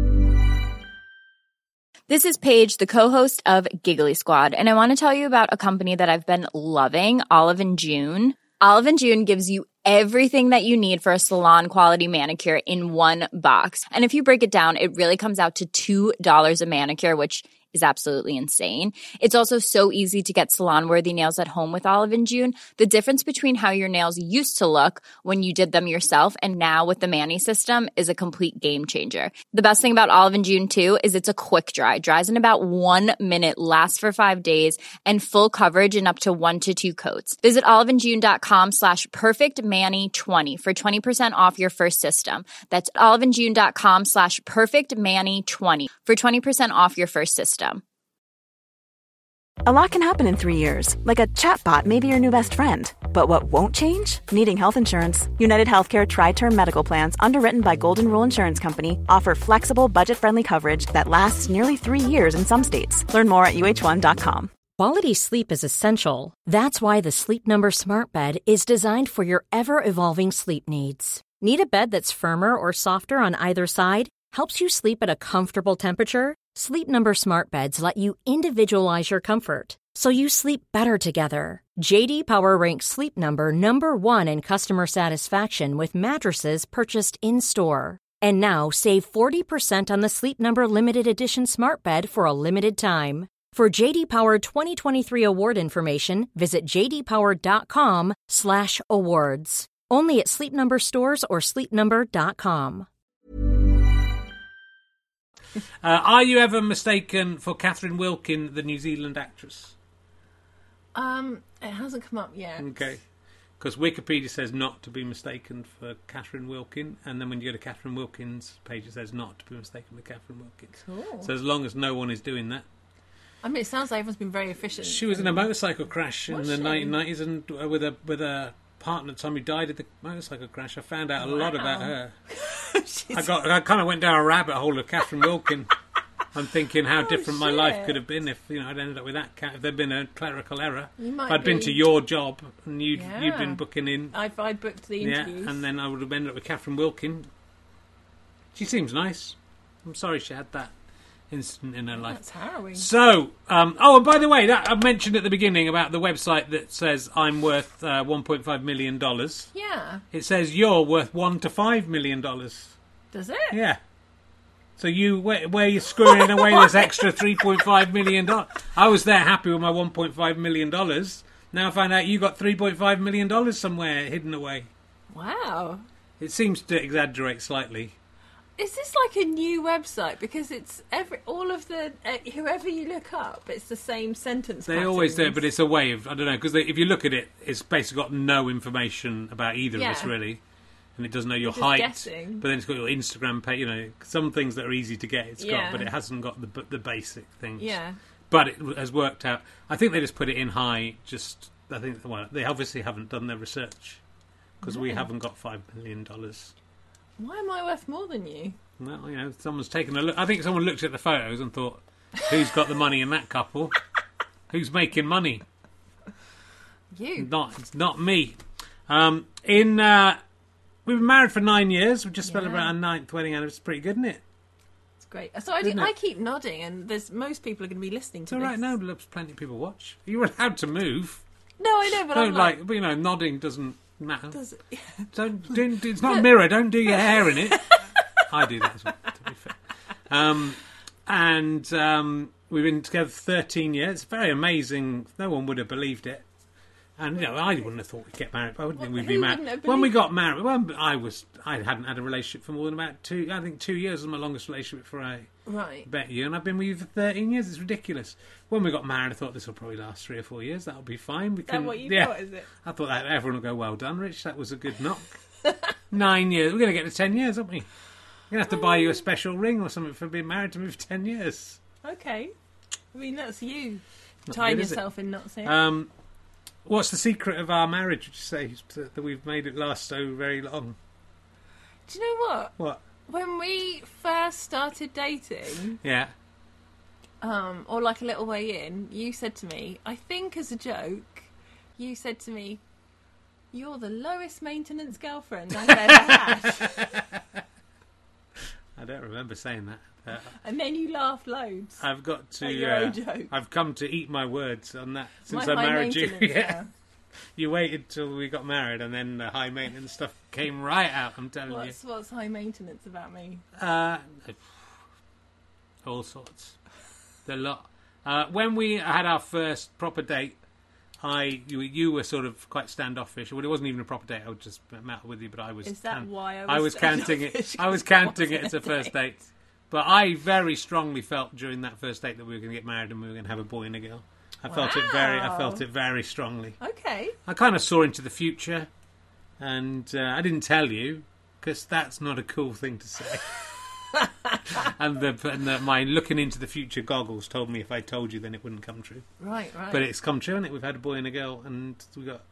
This is Paige, the co-host of Giggly Squad, and I want to tell you about a company that I've been loving, Olive & June. Olive & June gives you everything that you need for a salon-quality manicure in one box. And if you break it down, it really comes out to $2 a manicure, which is absolutely insane. It's also so easy to get salon-worthy nails at home with Olive & June. The difference between how your nails used to look when you did them yourself and now with the Mani system is a complete game changer. The best thing about Olive & June, too, is it's a quick dry. Dries in about 1 minute, lasts for 5 days, and full coverage in up to 1 to 2 coats. Visit oliveandjune.com/perfectmani20 for 20% off your first system. That's oliveandjune.com/perfectmani20 for 20% off your first system. A lot can happen in 3 years, like a chatbot may be your new best friend. But what won't change? Needing health insurance. United Healthcare Tri-Term Medical Plans, underwritten by Golden Rule Insurance Company, offer flexible, budget-friendly coverage that lasts nearly 3 years in some states. Learn more at uh1.com. Quality sleep is essential. That's why the Sleep Number Smart Bed is designed for your ever-evolving sleep needs. Need a bed that's firmer or softer on either side? Helps you sleep at a comfortable temperature? Sleep Number Smart Beds let you individualize your comfort, so you sleep better together. J.D. Power ranks Sleep Number number 1 in customer satisfaction with mattresses purchased in-store. And now, save 40% on the Sleep Number Limited Edition Smart Bed for a limited time. For J.D. Power 2023 award information, visit jdpower.com/awards. Only at Sleep Number stores or sleepnumber.com. Are you ever mistaken for Catherine Wilkin, the New Zealand actress? It hasn't come up yet. Okay. Because Wikipedia says not to be mistaken for Catherine Wilkin, and then when you go to Catherine Wilkin's page, it says not to be mistaken with Catherine Wilkin. Cool. So as long as no one is doing that. I mean, it sounds like everyone's been very efficient. She was in a motorcycle crash in the she? 1990s, and with a partner at the time who died in the motorcycle crash. I found out a lot about her. I kind of went down a rabbit hole of Catherine Wilkin. I'm thinking how different my life could have been if I'd ended up with that cat. If there'd been a clerical error, if I'd been to your job and you'd been booking in. I'd booked the interviews. Yeah, and then I would have ended up with Catherine Wilkin. She seems nice. I'm sorry she had that incident in her life. That's harrowing. So, and by the way, that I mentioned at the beginning about the website that says I'm worth $1.5 million. Yeah. It says you're worth $1 to $5 million. Does it? Yeah. So where you're screwing away this extra $3.5 million. I was there happy with my $1.5 million. Now I find out you got $3.5 million somewhere hidden away. Wow. It seems to exaggerate slightly. Is this like a new website? Because it's all of the whoever you look up, it's the same sentence. They always do, but it's a way of, I don't know, because if you look at it, it's basically got no information about either of us really, and it doesn't know your height. Guessing. But then it's got your Instagram page. You know, some things that are easy to get. It's got, but it hasn't got the basic things. Yeah. But it has worked out. I think they just put it in high. They obviously haven't done their research because we haven't got $5 million. Why am I worth more than you? Well, someone's taken a look. I think someone looked at the photos and thought, who's got the money in that couple? Who's making money? You. It's not me. We've been married for 9 years. We've just celebrated our 9th wedding anniversary. It's pretty good, isn't it? It's great. So I keep nodding, and most people are going to be listening to It's this. all right now. There's plenty of people watch. You're allowed to move. No, I know, but I'm like, nodding doesn't matter. Does it? It's not a mirror. Don't do your hair in it. I do that as well, to be fair. We've been together for 13 years. It's very amazing. No one would have believed it. And, I wouldn't have thought we'd get married. But I wouldn't think we'd be married. When we got married, I hadn't had a relationship for more than about 2 years was my longest relationship before I met you. And I've been with you for 13 years. It's ridiculous. When we got married, I thought this will probably last 3 or 4 years. That'll be fine. Is that what you thought, is it? I thought that everyone will go, well done, Rich. That was a good knock. 9 years. We're going to get to 10 years, aren't we? We're going to have to buy you a special ring or something for being married to me for 10 years. Okay. I mean, that's you Not tying good, is yourself in knots here. What's the secret of our marriage, would you say, that we've made it last so very long? Do you know what? What? When we first started dating, Yeah. or like a little way in, you said to me, I think as a joke, you said to me, "You're the lowest maintenance girlfriend I've ever had." I don't remember saying that. And then you laughed loads. I've got to. At your own joke. I've come to eat my words on that since My I married you. maintenance Yeah. now. You waited till we got married, and then the high maintenance stuff came right out. I'm telling What's high maintenance about me? you. All sorts. The lot. When we had our first proper date, you were sort of quite standoffish. Well, it wasn't even a proper date. I was just met with you, but I was. Is that why I was counting it? I was counting it as a first date. But I very strongly felt during that first date that we were going to get married and we were going to have a boy and a girl. I felt it very strongly. Okay. I kind of saw into the future, and I didn't tell you because that's not a cool thing to say. and my looking into the future goggles told me if I told you, then it wouldn't come true. Right. But it's come true, and we've had a boy and a girl, and we got.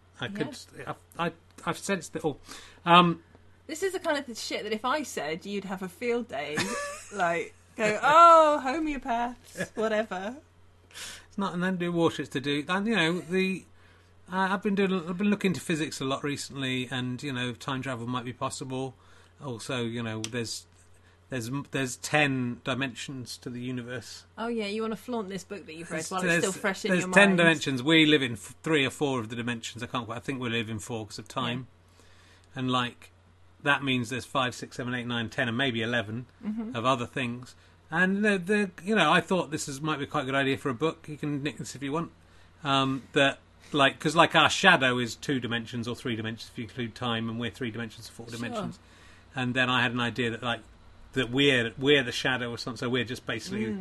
I've sensed it all. This is the kind of shit that if I said, you'd have a field day. Like, go, oh, homeopaths, whatever. It's not an undue warships to do. And, I've been looking into physics a lot recently, and, time travel might be possible. Also, there's 10 dimensions to the universe. Oh, yeah, you want to flaunt this book that you've read while it's still fresh in your mind. There's 10 dimensions. We live in 3 or 4 of the dimensions. I think we live in 4 because of time. Yeah. And, that means there's 5, 6, 7, 8, 9, 10, and maybe 11 of other things. And I thought this might be quite a good idea for a book. You can nick this if you want. Because our shadow is 2 dimensions or 3 dimensions if you include time, and we're 3 dimensions, 4 dimensions. And then I had an idea that we're the shadow or something. So we're just basically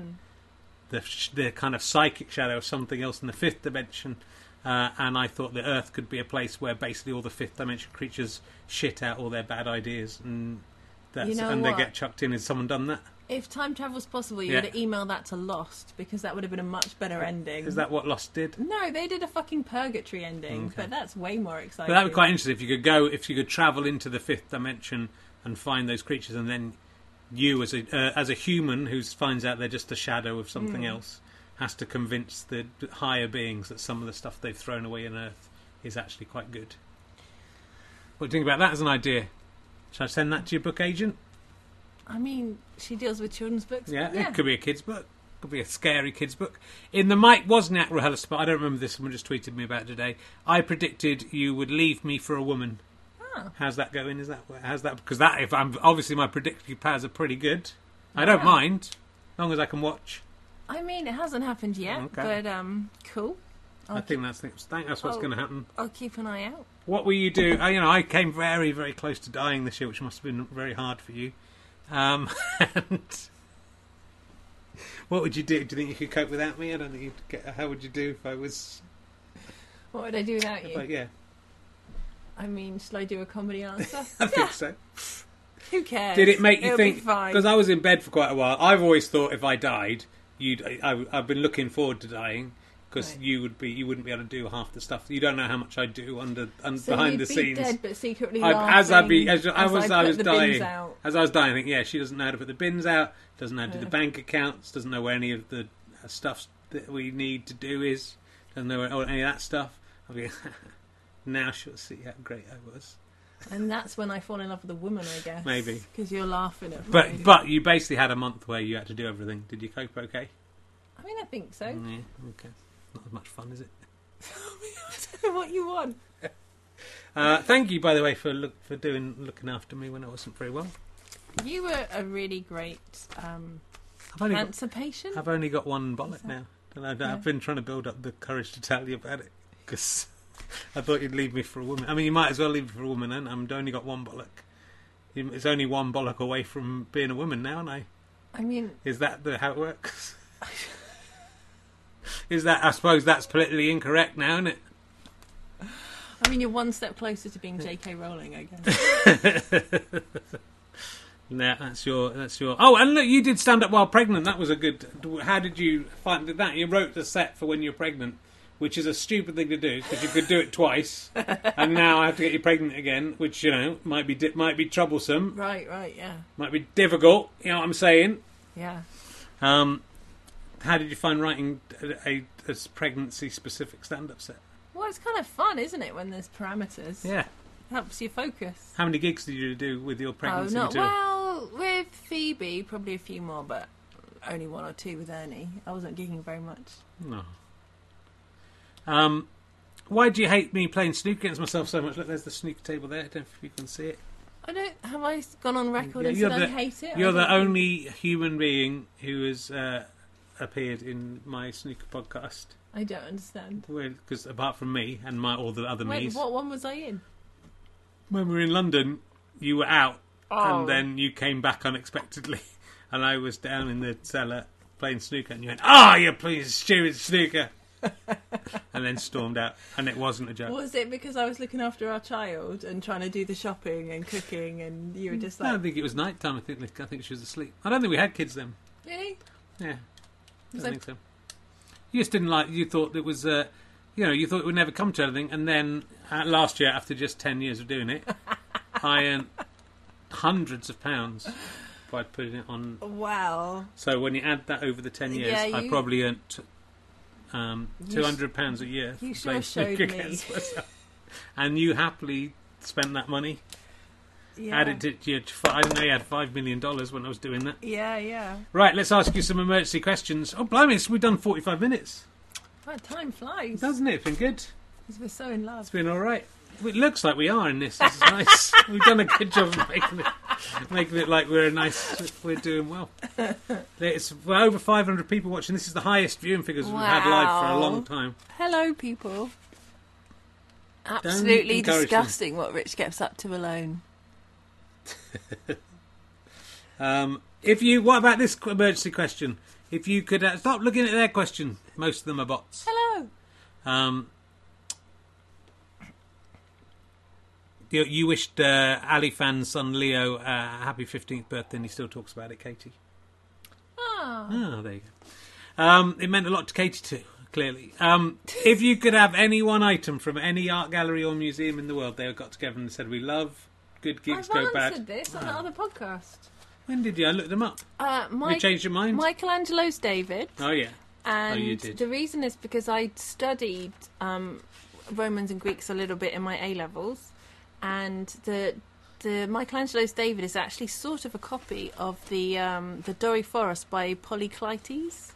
the kind of psychic shadow of something else in the 5th dimension. And I thought the Earth could be a place where basically all the 5th dimension creatures shit out all their bad ideas, and they get chucked in. Has someone done that? If time travel's possible, you would have emailed that to Lost, because that would have been a much better ending. Is that what Lost did? No, they did a fucking purgatory ending, but that's way more exciting. But that would be quite interesting if you could travel into the 5th dimension and find those creatures, and then you as a human who finds out they're just a shadow of something else has to convince the higher beings that some of the stuff they've thrown away on Earth is actually quite good. What do you think about that as an idea? Should I send that to your book agent? I mean, she deals with children's books. Yeah, it could be a kid's book. It could be a scary kid's book. In the Mike Wozniak rehearsal, but I don't remember this, someone just tweeted me about it today. I predicted you would leave me for a woman. Oh. How's that going? Because obviously my predictive powers are pretty good. I don't mind, as long as I can watch. I mean, it hasn't happened yet, but cool. I think that's what's going to happen. I'll keep an eye out. What will you do? I came very, very close to dying this year, which must have been very hard for you. And what would you do? Do you think you could cope without me? I don't think you'd get. How would you do if I was? What would I do without you? Yeah. I mean, shall I do a comedy answer? I think so. Who cares? Did it make you It'll think? Be fine. Because I was in bed for quite a while. I've always thought if I died, I've been looking forward to dying. Because you wouldn't be able to do half the stuff. You don't know how much I do behind the scenes. Dead, but secretly as I was dying, out. As I was dying, I think, she doesn't know how to put the bins out, doesn't know how to do the bank accounts, doesn't know where any of the stuff that we need to do is, doesn't know where any of that stuff. I'll be, now she'll see how great I was. And that's when I fall in love with a woman, I guess. Maybe. Because you're laughing at me. But you basically had a month where you had to do everything. Did you cope okay? I mean, I think so. Yeah, okay. Not as much fun, is it? I don't know what you want. Thank you, by the way, for looking after me when I wasn't very well. You were a really great cancer patient. I've only got one bollock now. And I've been trying to build up the courage to tell you about it, because I thought you'd leave me for a woman. I mean, you might as well leave me for a woman, and I've only got one bollock. It's only one bollock away from being a woman now, and I mean... Is that how it works? I suppose that's politically incorrect now, isn't it? I mean, you're one step closer to being J.K. Rowling, I guess. No, that's your. Oh, and look, you did stand up while pregnant. That was a good. How did you find that? You wrote the set for when you're pregnant, which is a stupid thing to do because you could do it twice, and now I have to get you pregnant again, which might be troublesome. Right, yeah. Might be difficult. You know what I'm saying? Yeah. How did you find writing a pregnancy-specific stand-up set? Well, it's kind of fun, isn't it, when there's parameters? Yeah. Helps you focus. How many gigs did you do with your pregnancy material? Well, with Phoebe, probably a few more, but only one or two with Ernie. I wasn't gigging very much. No. Why do you hate me playing snooker against myself so much? Look, there's the snooker table there. I don't know if you can see it. Have I gone on record and said I hate it? You're the only human being who has appeared in my snooker podcast. I don't understand. Because apart from me and all the other me's. What one was I in? When we were in London, you were out, and then you came back unexpectedly, and I was down in the cellar playing snooker, and you went, you playing stupid snooker, and then stormed out, and it wasn't a joke. Was it because I was looking after our child and trying to do the shopping and cooking, and you were just like... I don't think it was night time. I think she was asleep. I don't think we had kids then. Really? Yeah. I think so. You just didn't like... You thought it was... you thought it would never come to anything, and then last year, after just 10 years of doing it, I earned hundreds of pounds by putting it on. Wow. So when you add that over the 10 years, I probably earned £200 a year. You sure showed me. And you happily spent that money. Yeah. Added to I didn't know you had $5 million when I was doing that. Yeah. Right, let's ask you some emergency questions. Oh, blimey, we've done 45 minutes. Well, time flies. Doesn't it? It's been good. Because we're so in love. It's been all right. It looks like we are in this. This is nice. We've done a good job of making it like we're doing well. We're over 500 people watching. This is the highest viewing figures we've had live for a long time. Hello, people. Absolutely disgusting what Rich gets up to alone. What about this emergency question? If you could stop looking at their question. Most of them are bots. Hello. You wished Ali Fan's son Leo a happy 15th birthday, and he still talks about it, Katie. Oh, there you go. It meant a lot to Katie too, clearly. If you could have any one item from any art gallery or museum in the world, they got together and said, "We love good gigs go bad." I've answered this on the other podcast. When did you? I looked them up. You changed your mind? Michelangelo's David. Oh, yeah. And you did. The reason is because I studied Romans and Greeks a little bit in my A-levels, and the Michelangelo's David is actually sort of a copy of the Doryphoros by Polykleitos.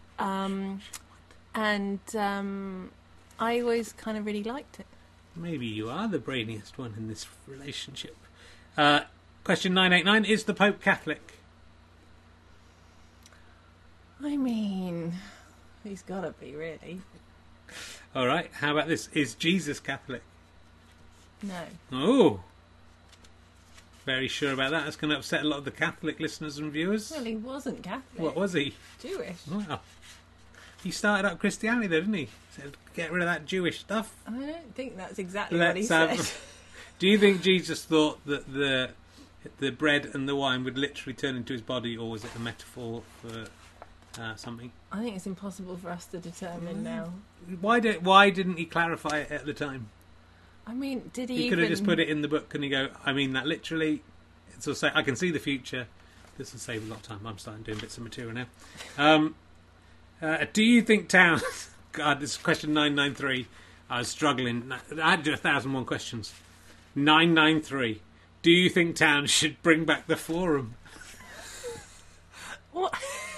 And I always kind of really liked it. Maybe you are the brainiest one in this relationship. Question 989, is the Pope Catholic? I mean, he's got to be, really. All right, how about this? Is Jesus Catholic? No. Oh. Very sure about that. That's going to upset a lot of the Catholic listeners and viewers. Well, he wasn't Catholic. What was he? Jewish. Wow. He started up Christianity, though, didn't he? He said, get rid of that Jewish stuff. I don't think that's exactly what he said. Do you think Jesus thought that the bread and the wine would literally turn into his body, or was it a metaphor for something? I think it's impossible for us to determine now. Why didn't he clarify it at the time? I mean, did he? He could have just put it in the book, and he go, I mean that literally. So say, I can see the future. This will save a lot of time. I'm starting doing bits of material now. Do you think towns? God, this is question 993. I was struggling. I had to do 1,001 questions. 993. Do you think towns should bring back the forum? What?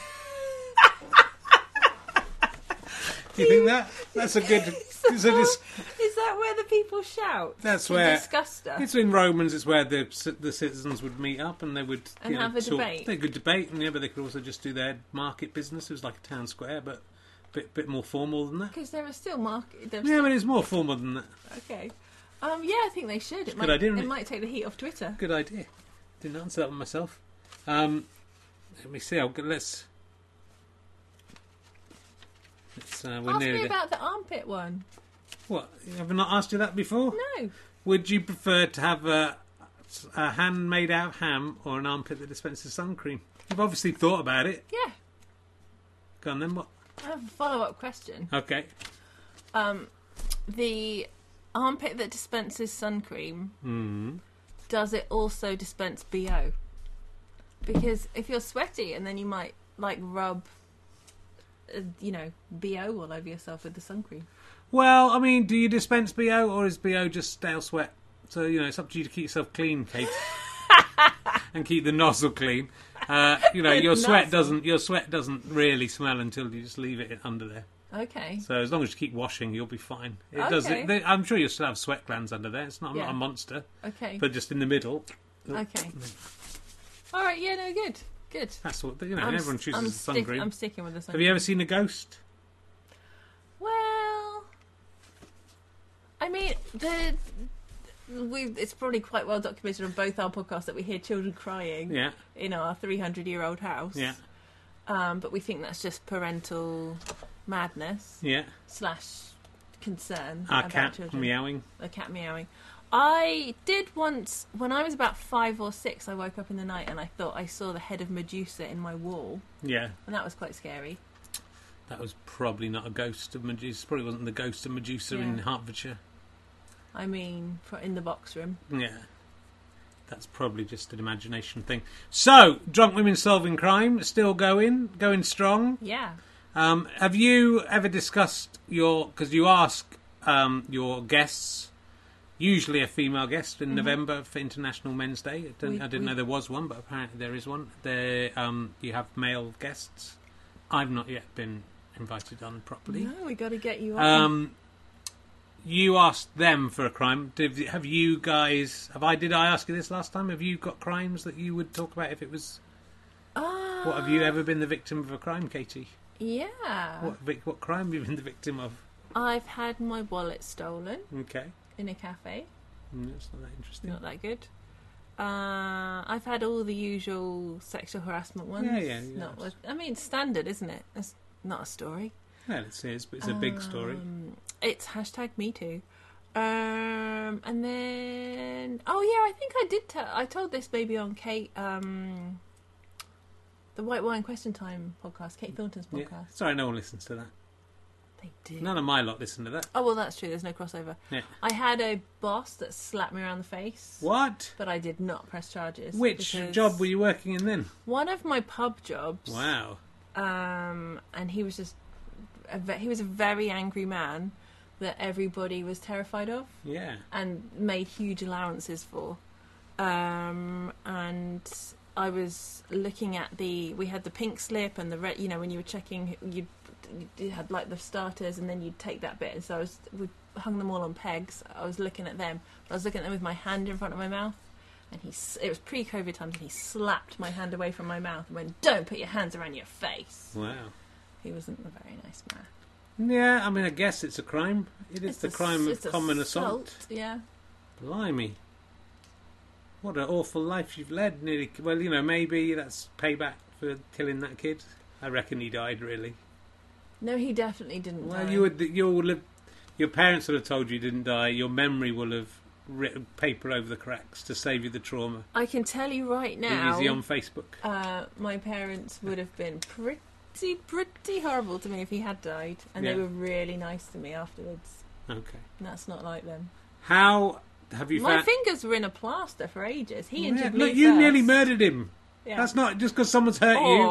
Do you think that? That's a good... Is that where the people shout? That's to where... discuss stuff? It's in Romans. It's where the citizens would meet up and they would... And have a talk. debate. They could debate, and but they could also just do their market business. It was like a town square, but a bit more formal than that. Because there are still market... Yeah, but it's more formal than that. Okay. Yeah, I think they should. Good idea, isn't it it? might take the heat off Twitter. Good idea. Didn't answer that one myself. Let me see. Let's we're Ask nearly me there. about the armpit one. What? Have I not asked you that before? No. Would you prefer to have a hand made out of ham or an armpit that dispenses sun cream? You've obviously thought about it. Yeah. Go on then. What? I have a follow-up question. Okay. The armpit that dispenses sun cream, does it also dispense BO? Because if you're sweaty and then you might rub, BO all over yourself with the sun cream. Well, I mean, do you dispense BO or is BO just stale sweat? So it's up to you to keep yourself clean, Kate, and keep the nozzle clean. Your sweat doesn't really smell until you just leave it under there. Okay. So as long as you keep washing, you'll be fine. It Okay. I'm sure you'll still have sweat glands under there. I'm not a monster. Okay. But just in the middle. Okay. All right. Yeah. No. Good. Good. That's what everyone chooses the sun cream. I'm sticking with the sun. Have you ever seen a ghost? Well, I mean, it's probably quite well documented on both our podcasts that we hear children crying in our 300-year-old house. Yeah. But we think that's just parental madness. Yeah. / concern Our about cat children. meowing. A cat meowing. I did once, when I was about 5 or 6, I woke up in the night and I thought I saw the head of Medusa in my wall. Yeah. And that was quite scary. That was probably not a ghost of Medusa. Probably wasn't the ghost of Medusa in Hertfordshire. I mean, in the box room. Yeah. That's probably just an imagination thing. So, Drunk Women Solving Crime, still going strong. Yeah. Have you ever discussed because you ask your guests, usually a female guest, in November for International Men's Day. I didn't know there was one, but apparently there is one. You have male guests. I've not yet been invited on properly. No, we got to get you on. You asked them for a crime. Have you guys? Did I ask you this last time? Have you got crimes that you would talk about if it was? What have you ever been the victim of a crime, Katie? Yeah. What crime have you been the victim of? I've had my wallet stolen. Okay. In a cafe. It's not that interesting. Not that good. I've had all the usual sexual harassment ones. Yeah. Standard, isn't it? It's not a story. Well, it is, but it's a big story. It's #MeToo. And then... Oh, yeah, I think I did I told this maybe on Kate... the White Wine Question Time podcast, Kate Thornton's podcast. Yeah. Sorry, no one listens to that. They do. None of my lot listen to that. Oh, well, that's true. There's no crossover. Yeah. I had a boss that slapped me around the face. What? But I did not press charges. Which job were you working in then? One of my pub jobs. Wow. And he was just... he was a very angry man that everybody was terrified of. Yeah. And made huge allowances for. And I was looking at we had the pink slip and the red, when you were checking, you had like the starters and then you'd take that bit. And so we hung them all on pegs. I was looking at them. I was looking at them with my hand in front of my mouth. And it was pre-COVID times, and he slapped my hand away from my mouth and went, "Don't put your hands around your face." Wow. He wasn't a very nice man. Yeah, I mean, I guess it's a crime. It's the crime of common assault. Yeah. Blimey. What an awful life you've led. Nearly. Well, maybe that's payback for killing that kid. I reckon he died, really. No, he definitely didn't die. Well, your parents would have told you he didn't die. Your memory will have written paper over the cracks to save you the trauma. I can tell you right now. Easy on Facebook. My parents would have been pretty horrible to me if he had died, and they were really nice to me afterwards. Okay. And that's not like them. How have you found... My fingers were in a plaster for ages. He injured me Look, you first. nearly murdered him. Yeah. That's not just because someone's hurt you.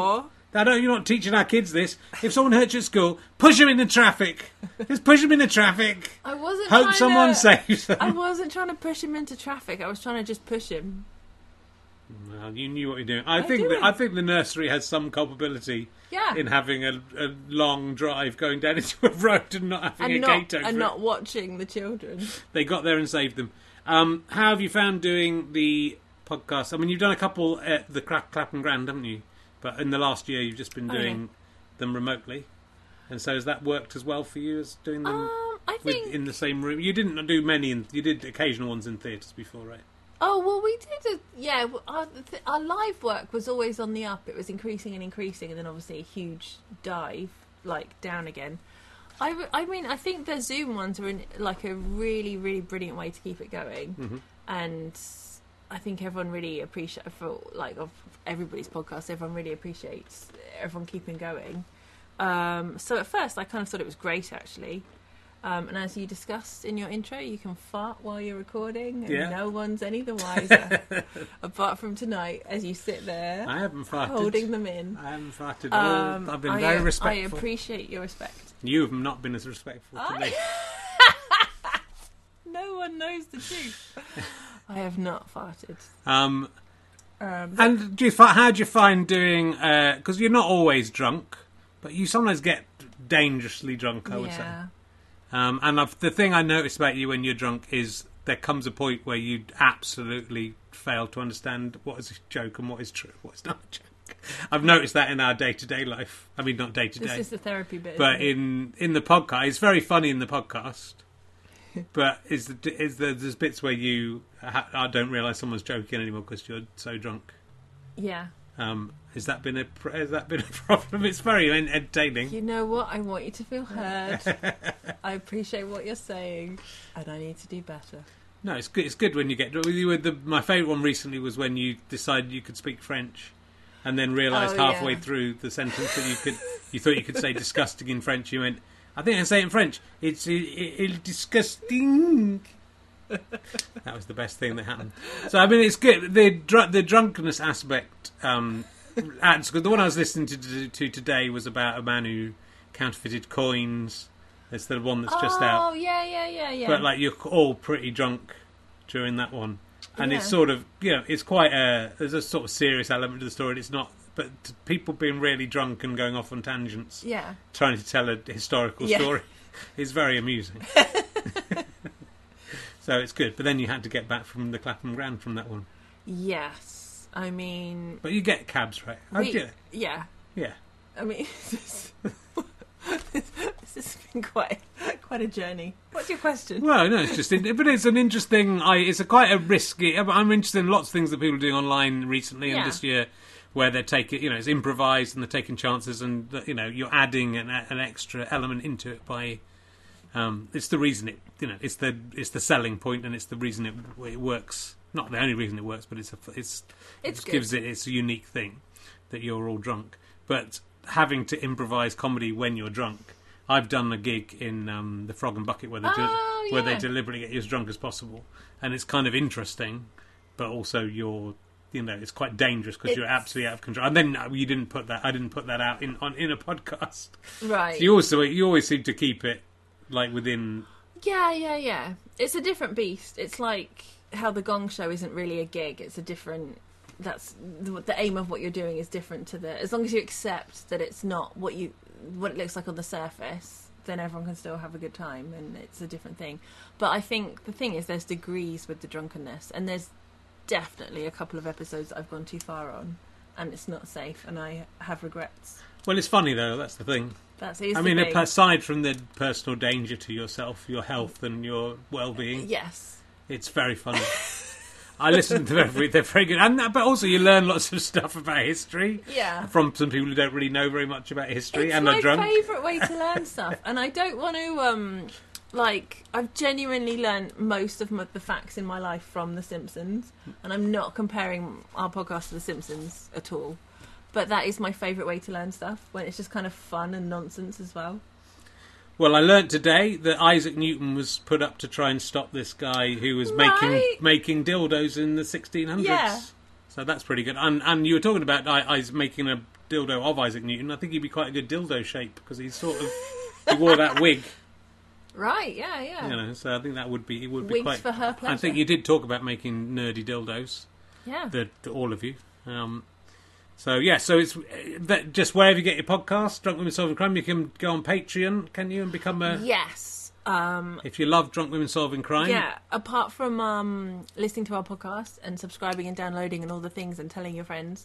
You're not teaching our kids this. If someone hurts you at school, push them in the traffic. Just push them in the traffic. I wasn't Hope someone saves them. I wasn't trying to push him into traffic. I was trying to just push him. Well, you knew what you're doing. I think the nursery has some culpability in having a long drive going down into a road and not having a gate over it. And not watching the children. They got there and saved them. How have you found doing the podcast? I mean, you've done a couple at the Clapham Grand, haven't you? But in the last year, you've just been doing them remotely. And so has that worked as well for you as doing them in the same room? You didn't do many, you did occasional ones in theatres before, right? Oh, well, we did, our live work was always on the up. It was increasing and increasing, and then obviously a huge dive, like, down again. I mean, I think the Zoom ones are like a really, really brilliant way to keep it going. Mm-hmm. And I think everyone really appreciates, of everybody's podcast, everyone really appreciates everyone keeping going. So at first I kind of thought it was great, actually. And as you discussed in your intro, you can fart while you're recording, and no one's any the wiser. Apart from tonight, as you sit there. I haven't farted. Holding them in. I haven't farted at all. I've been very respectful. I appreciate your respect. You have not been as respectful to me. No one knows the truth. I have not farted. And how do you find doing? Because you're not always drunk, but you sometimes get dangerously drunk, I would say. And the thing I noticed about you when you're drunk is there comes a point where you absolutely fail to understand what is a joke and what is true, what is not a joke. I've noticed that in our day-to-day life. I mean, not day-to-day. This is the therapy bit. But in the podcast, it's very funny in the podcast. But there's bits where I don't realise someone's joking anymore because you're so drunk. Yeah. Has that been a problem? It's very entertaining. You know what? I want you to feel heard. I appreciate what you're saying, and I need to do better. No, it's good. It's good when you get. My favourite one recently was when you decided you could speak French, and then realised halfway through the sentence that you thought you could say disgusting in French. You went, I think I can say it in French. It's disgusting. That was the best thing that happened. So I mean, it's good. The drunkenness aspect. Because the one I was listening to today was about a man who counterfeited coins. It's the one that's just out. Oh yeah. But like you're all pretty drunk during that one, and it's sort of it's quite there's a sort of serious element to the story. It's not, but people being really drunk and going off on tangents, trying to tell a historical story, is very amusing. So it's good. But then you had to get back from the Clapham Grand from that one. Yes, I mean. But you get cabs, right? Yeah. I mean, this has been quite a journey. What's your question? Well, no, it's just, but it's an interesting. It's quite a risky. I'm interested in lots of things that people are doing online recently and this year, where they're taking, it's improvised and they're taking chances, and you're adding an extra element into it by. It's the reason it's the selling point, and it's the reason it works. Not the only reason it works, but it gives it its unique thing that you're all drunk. But having to improvise comedy when you're drunk, I've done a gig in the Frog and Bucket where they deliberately get you as drunk as possible, and it's kind of interesting, but also you're. It's quite dangerous because you're absolutely out of control. And then I didn't put that out in a podcast, right? So you always seem to keep it like within. Yeah. It's a different beast. It's like how the Gong Show isn't really a gig. It's a different. That's the aim of what you're doing is different to as long as you accept that it's not what it looks like on the surface, then everyone can still have a good time, and it's a different thing. But I think the thing is, there's degrees with the drunkenness, and there's definitely a couple of episodes that I've gone too far on, and it's not safe, and I have regrets. Well, it's funny though. That's the thing. Aside from the personal danger to yourself, your health, and your well-being, yes, it's very funny. I listen to them; they're very good, but also you learn lots of stuff about history. Yeah, from some people who don't really know very much about history, and are drunk. It's my favourite way to learn stuff, and I don't want to. I've genuinely learned most of the facts in my life from The Simpsons, and I'm not comparing our podcast to The Simpsons at all. But that is my favourite way to learn stuff, when it's just kind of fun and nonsense as well. Well, I learnt today that Isaac Newton was put up to try and stop this guy who was making dildos in the 1600s. Yeah. So that's pretty good. And you were talking about Isaac making a dildo of Isaac Newton, I think he'd be quite a good dildo shape because he wore that wig. Right, yeah. You know, so I think that would be Wigs quite. for her pleasure. I think you did talk about making nerdy dildos. Yeah. All of you. So it's that just wherever you get your podcast, Drunk Women Solving Crime, you can go on Patreon, can you, and become a... Yes. If you love Drunk Women Solving Crime. Yeah, apart from listening to our podcast and subscribing and downloading and all the things and telling your friends,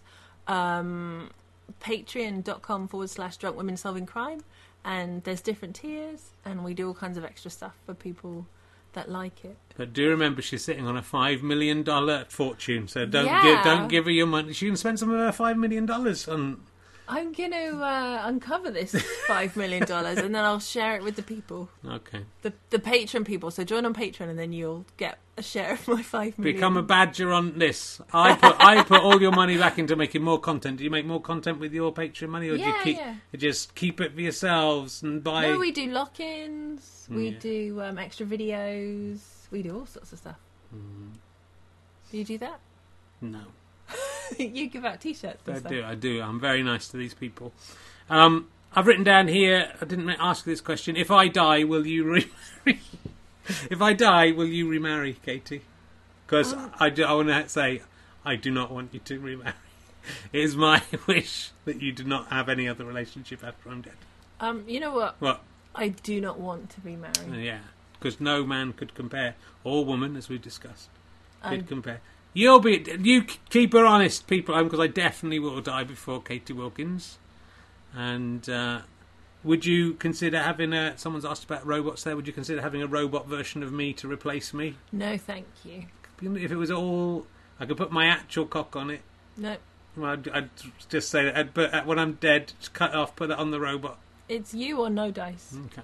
patreon.com/Drunk Women Solving Crime, and there's different tiers, and we do all kinds of extra stuff for people that like it. But do remember, she's sitting on a $5 million fortune, so don't give her your money. She can spend some of her $5 million on... I'm going to uncover this $5 million and then I'll share it with the people. Okay. The Patreon people. So join on Patreon and then you'll get a share of my $5 million. Become a badger on this. I put all your money back into making more content. Do you make more content with your Patreon money, or do you just keep it for yourselves and buy? No, we do lock-ins. We do extra videos. We do all sorts of stuff. Do you do that? No. You give out T-shirts and stuff. I do. I'm very nice to these people. I've written down here, I didn't ask this question, if I die, will you remarry? If I die, will you remarry, Katie? Because I want to say, I do not want you to remarry. It is my wish that you do not have any other relationship after I'm dead. You know what? What? I do not want to remarry. Yeah, because no man could compare, or woman, as we discussed, could compare. You keep her honest, people, because I definitely will die before Katie Wilkins. And would you consider having someone's asked about robots there, would you consider having a robot version of me to replace me? No, thank you. If it was all, I could put my actual cock on it. No. Well, I'd just say that, but when I'm dead, just cut it off, put it on the robot. It's you or no dice. Okay.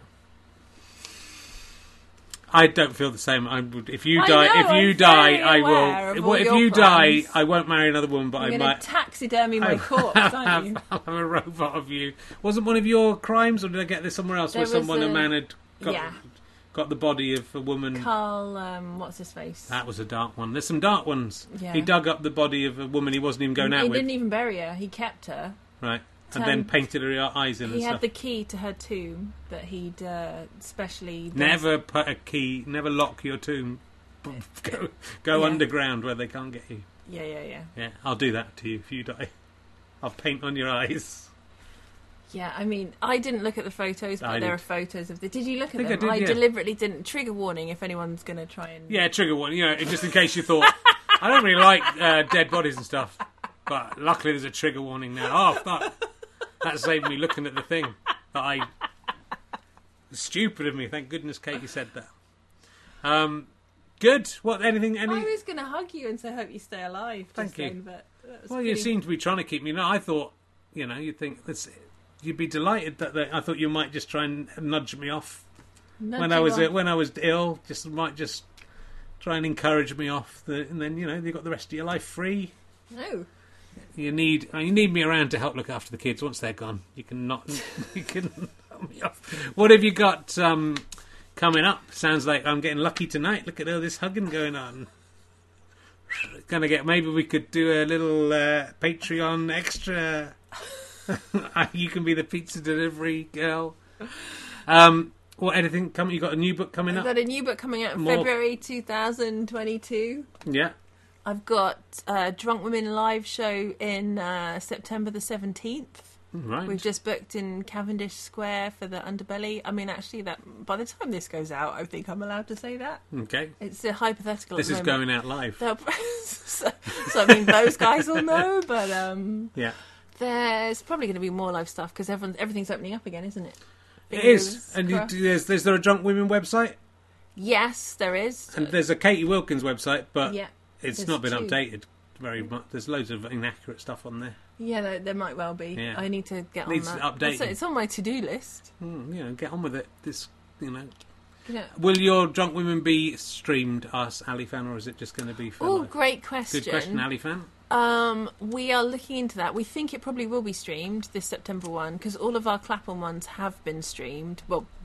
I don't feel the same. If you die, I will. If you die, I won't marry another woman, but You're I going might to taxidermy my corpse, aren't you? I'll have a robot of you. Wasn't one of your crimes, or did I get this somewhere else? A man had got the body of a woman. Carl, what's his face? That was a dark one. There's some dark ones. Yeah. He dug up the body of a woman he wasn't even going out with. He didn't even bury her. He kept her. Right. And then painted her eyes in and stuff. He had the key to her tomb that he'd specially... Never put a key, never lock your tomb. Go underground where they can't get you. Yeah. Yeah, I'll do that to you if you die. I'll paint on your eyes. Yeah, I mean, I didn't look at the photos, but there are photos of the... Did you look at them? I deliberately didn't. Trigger warning if anyone's going to try and... Yeah, trigger warning, just in case you thought... I don't really like dead bodies and stuff, but luckily there's a trigger warning now. Oh, fuck. That saved me looking at the thing. Stupid of me. Thank goodness Katie said that. Good. What? Anything? I was going to hug you and say, hope you stay alive. Thank you. But you seem to be trying to keep me. No, I thought, you'd think you'd be delighted that I thought you might just try and nudge me off when I was ill. Might just try and encourage me off. And then you got the rest of your life free. No. You need me around to help look after the kids. Once they're gone, you can help me off. What have you got coming up? Sounds like I'm getting lucky tonight. Look at all this hugging going on. Maybe we could do a little Patreon extra. You can be the pizza delivery girl. Anything coming? You got a new book coming up? I've got a new book coming out in February 2022. Yeah. I've got a Drunk Women live show in September the 17th. Right. We've just booked in Cavendish Square for the Underbelly. I mean, actually, that by the time this goes out, I think I'm allowed to say that. Okay. It's a hypothetical. This is going out live. So I mean, those guys will know, but yeah. There's probably going to be more live stuff because everything's opening up again, isn't it? It is. And is there a Drunk Women website? Yes, there is. And there's a Katie Wilkins website, but... Yeah. It's not been updated very much. There's loads of inaccurate stuff on there. Yeah, there might well be. Yeah. I need to get on Needs that. Updating. It's on my to-do list. Get on with it. Will your Drunk Women be streamed, us, Ali Fan, or is it just going to be for... Oh, great question. Good question, Ali Fan. We are looking into that. We think it probably will be streamed, this September one, because all of our Clapham ones have been streamed. Well,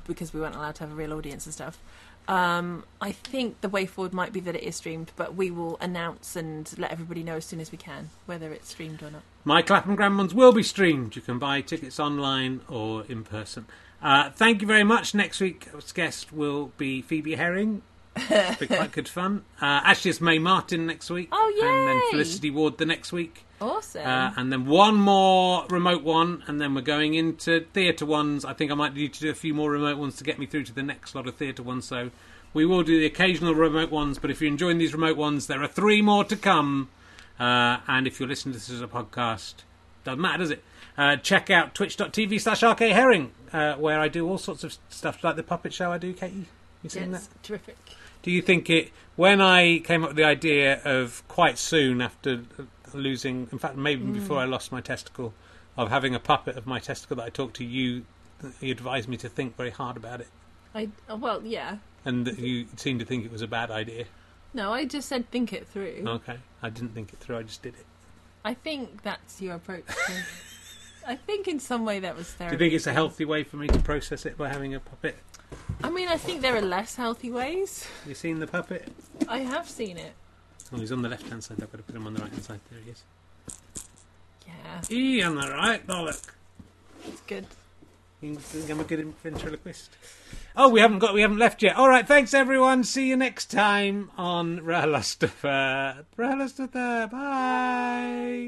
because we weren't allowed to have a real audience and stuff. I think the way forward might be that it is streamed, but we will announce and let everybody know as soon as we can whether it's streamed or not. My Clapham Grand ones will be streamed. You can buy tickets online or in person. Thank you very much. Next week's guest will be Phoebe Herring. It'll be quite good fun. Actually, it's Mae Martin next week. Oh, yay! And then Felicity Ward the next week. Awesome. And then one more remote one, and then we're going into theatre ones. I think I might need to do a few more remote ones to get me through to the next lot of theatre ones. So we will do the occasional remote ones, but if you're enjoying these remote ones, there are 3 more to come. And if you're listening to this as a podcast, doesn't matter, does it? Check out twitch.tv/RKHerring, where I do all sorts of stuff, like the puppet show I do, Katie. You seen that? Terrific. Do you think when I came up with the idea of quite soon after losing, in fact, maybe before I lost my testicle, of having a puppet of my testicle that I talked to you advised me to think very hard about it. Well, yeah. And that you seemed to think it was a bad idea. No, I just said think it through. Okay. I didn't think it through, I just did it. I think that's your approach. I think in some way that was therapy. Do you think it's a healthy way for me to process it by having a puppet? I mean, I think there are less healthy ways. You seen the puppet? I have seen it. Oh, he's on the left-hand side. I've got to put him on the right-hand side. There he is. Yeah. On the right. Oh, look. It's good. You think I'm a good ventriloquist? Oh, we haven't left yet. All right, thanks everyone. See you next time on RHLSTP. RHLSTP. Bye.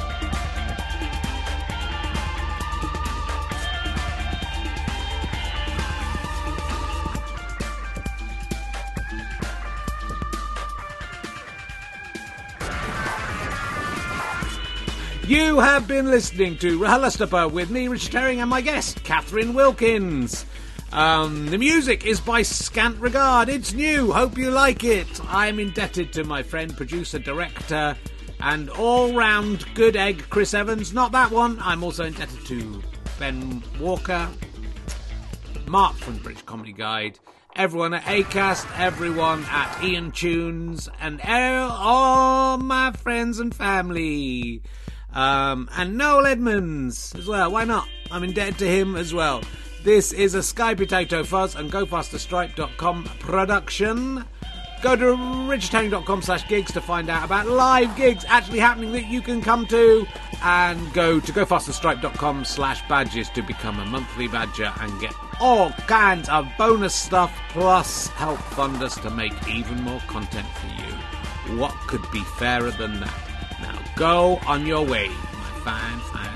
You have been listening to RHLSTP with me, Richard Herring, and my guest, Catherine Wilkins. The music is by Scant Regard. It's new. Hope you like it. I'm indebted to my friend, producer, director, and all-round good egg, Chris Evans. Not that one. I'm also indebted to Ben Walker, Mark from the British Comedy Guide, everyone at Acast, everyone at Ian Tunes, and all my friends and family. And Noel Edmonds as well. Why not? I'm indebted to him as well. This is a Sky Potato Fuzz and GoFasterStripe.com production. Go to richardherring.com/gigs to find out about live gigs actually happening that you can come to. And go to GoFasterStripe.com/badges to become a monthly badger and get all kinds of bonus stuff, plus help fund us to make even more content for you. What could be fairer than that? Now go on your way, my fine fans.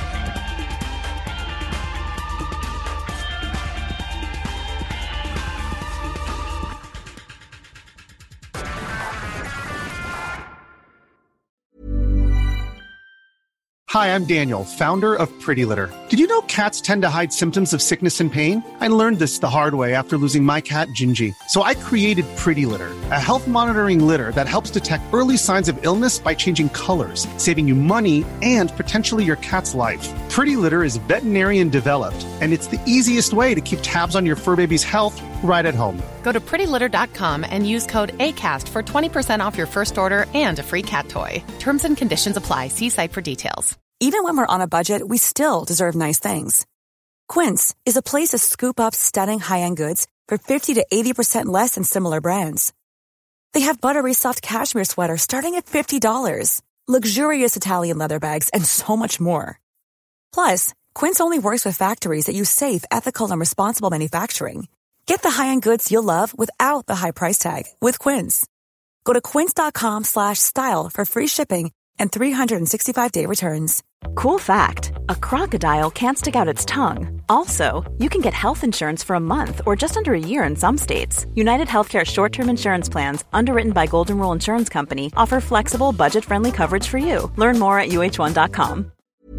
Hi, I'm Daniel, founder of Pretty Litter. Did you know cats tend to hide symptoms of sickness and pain? I learned this the hard way after losing my cat, Gingy. So I created Pretty Litter, a health monitoring litter that helps detect early signs of illness by changing colors, saving you money and potentially your cat's life. Pretty Litter is veterinarian developed, and it's the easiest way to keep tabs on your fur baby's health right at home. Go to prettylitter.com and use code ACAST for 20% off your first order and a free cat toy. Terms and conditions apply. See site for details. Even when we're on a budget, we still deserve nice things. Quince is a place to scoop up stunning high-end goods for 50 to 80% less than similar brands. They have buttery soft cashmere sweaters starting at $50, luxurious Italian leather bags, and so much more. Plus, Quince only works with factories that use safe, ethical, and responsible manufacturing. Get the high-end goods you'll love without the high price tag with Quince. Go to quince.com/style for free shipping and 365-day returns. Cool fact, a crocodile can't stick out its tongue. Also, you can get health insurance for a month or just under a year in some states. United Healthcare short-term insurance plans, underwritten by Golden Rule Insurance Company, offer flexible, budget-friendly coverage for you. Learn more at UH1.com.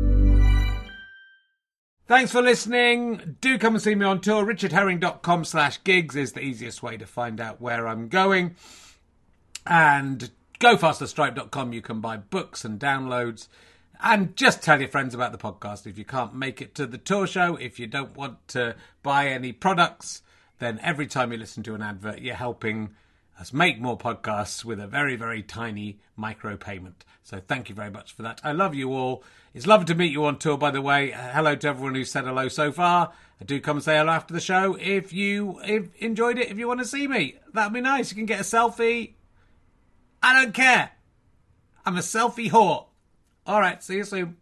Thanks for listening. Do come and see me on tour. richardherring.com/gigs is the easiest way to find out where I'm going. And GoFasterStripe.com, you can buy books and downloads. And just tell your friends about the podcast. If you can't make it to the tour show, if you don't want to buy any products, then every time you listen to an advert, you're helping us make more podcasts with a very, very tiny micro payment. So thank you very much for that. I love you all. It's lovely to meet you on tour, by the way. Hello to everyone who's said hello so far. Do come and say hello after the show if you enjoyed it, if you want to see me. That'd be nice. You can get a selfie. I don't care. I'm a selfie whore. All right, see you soon.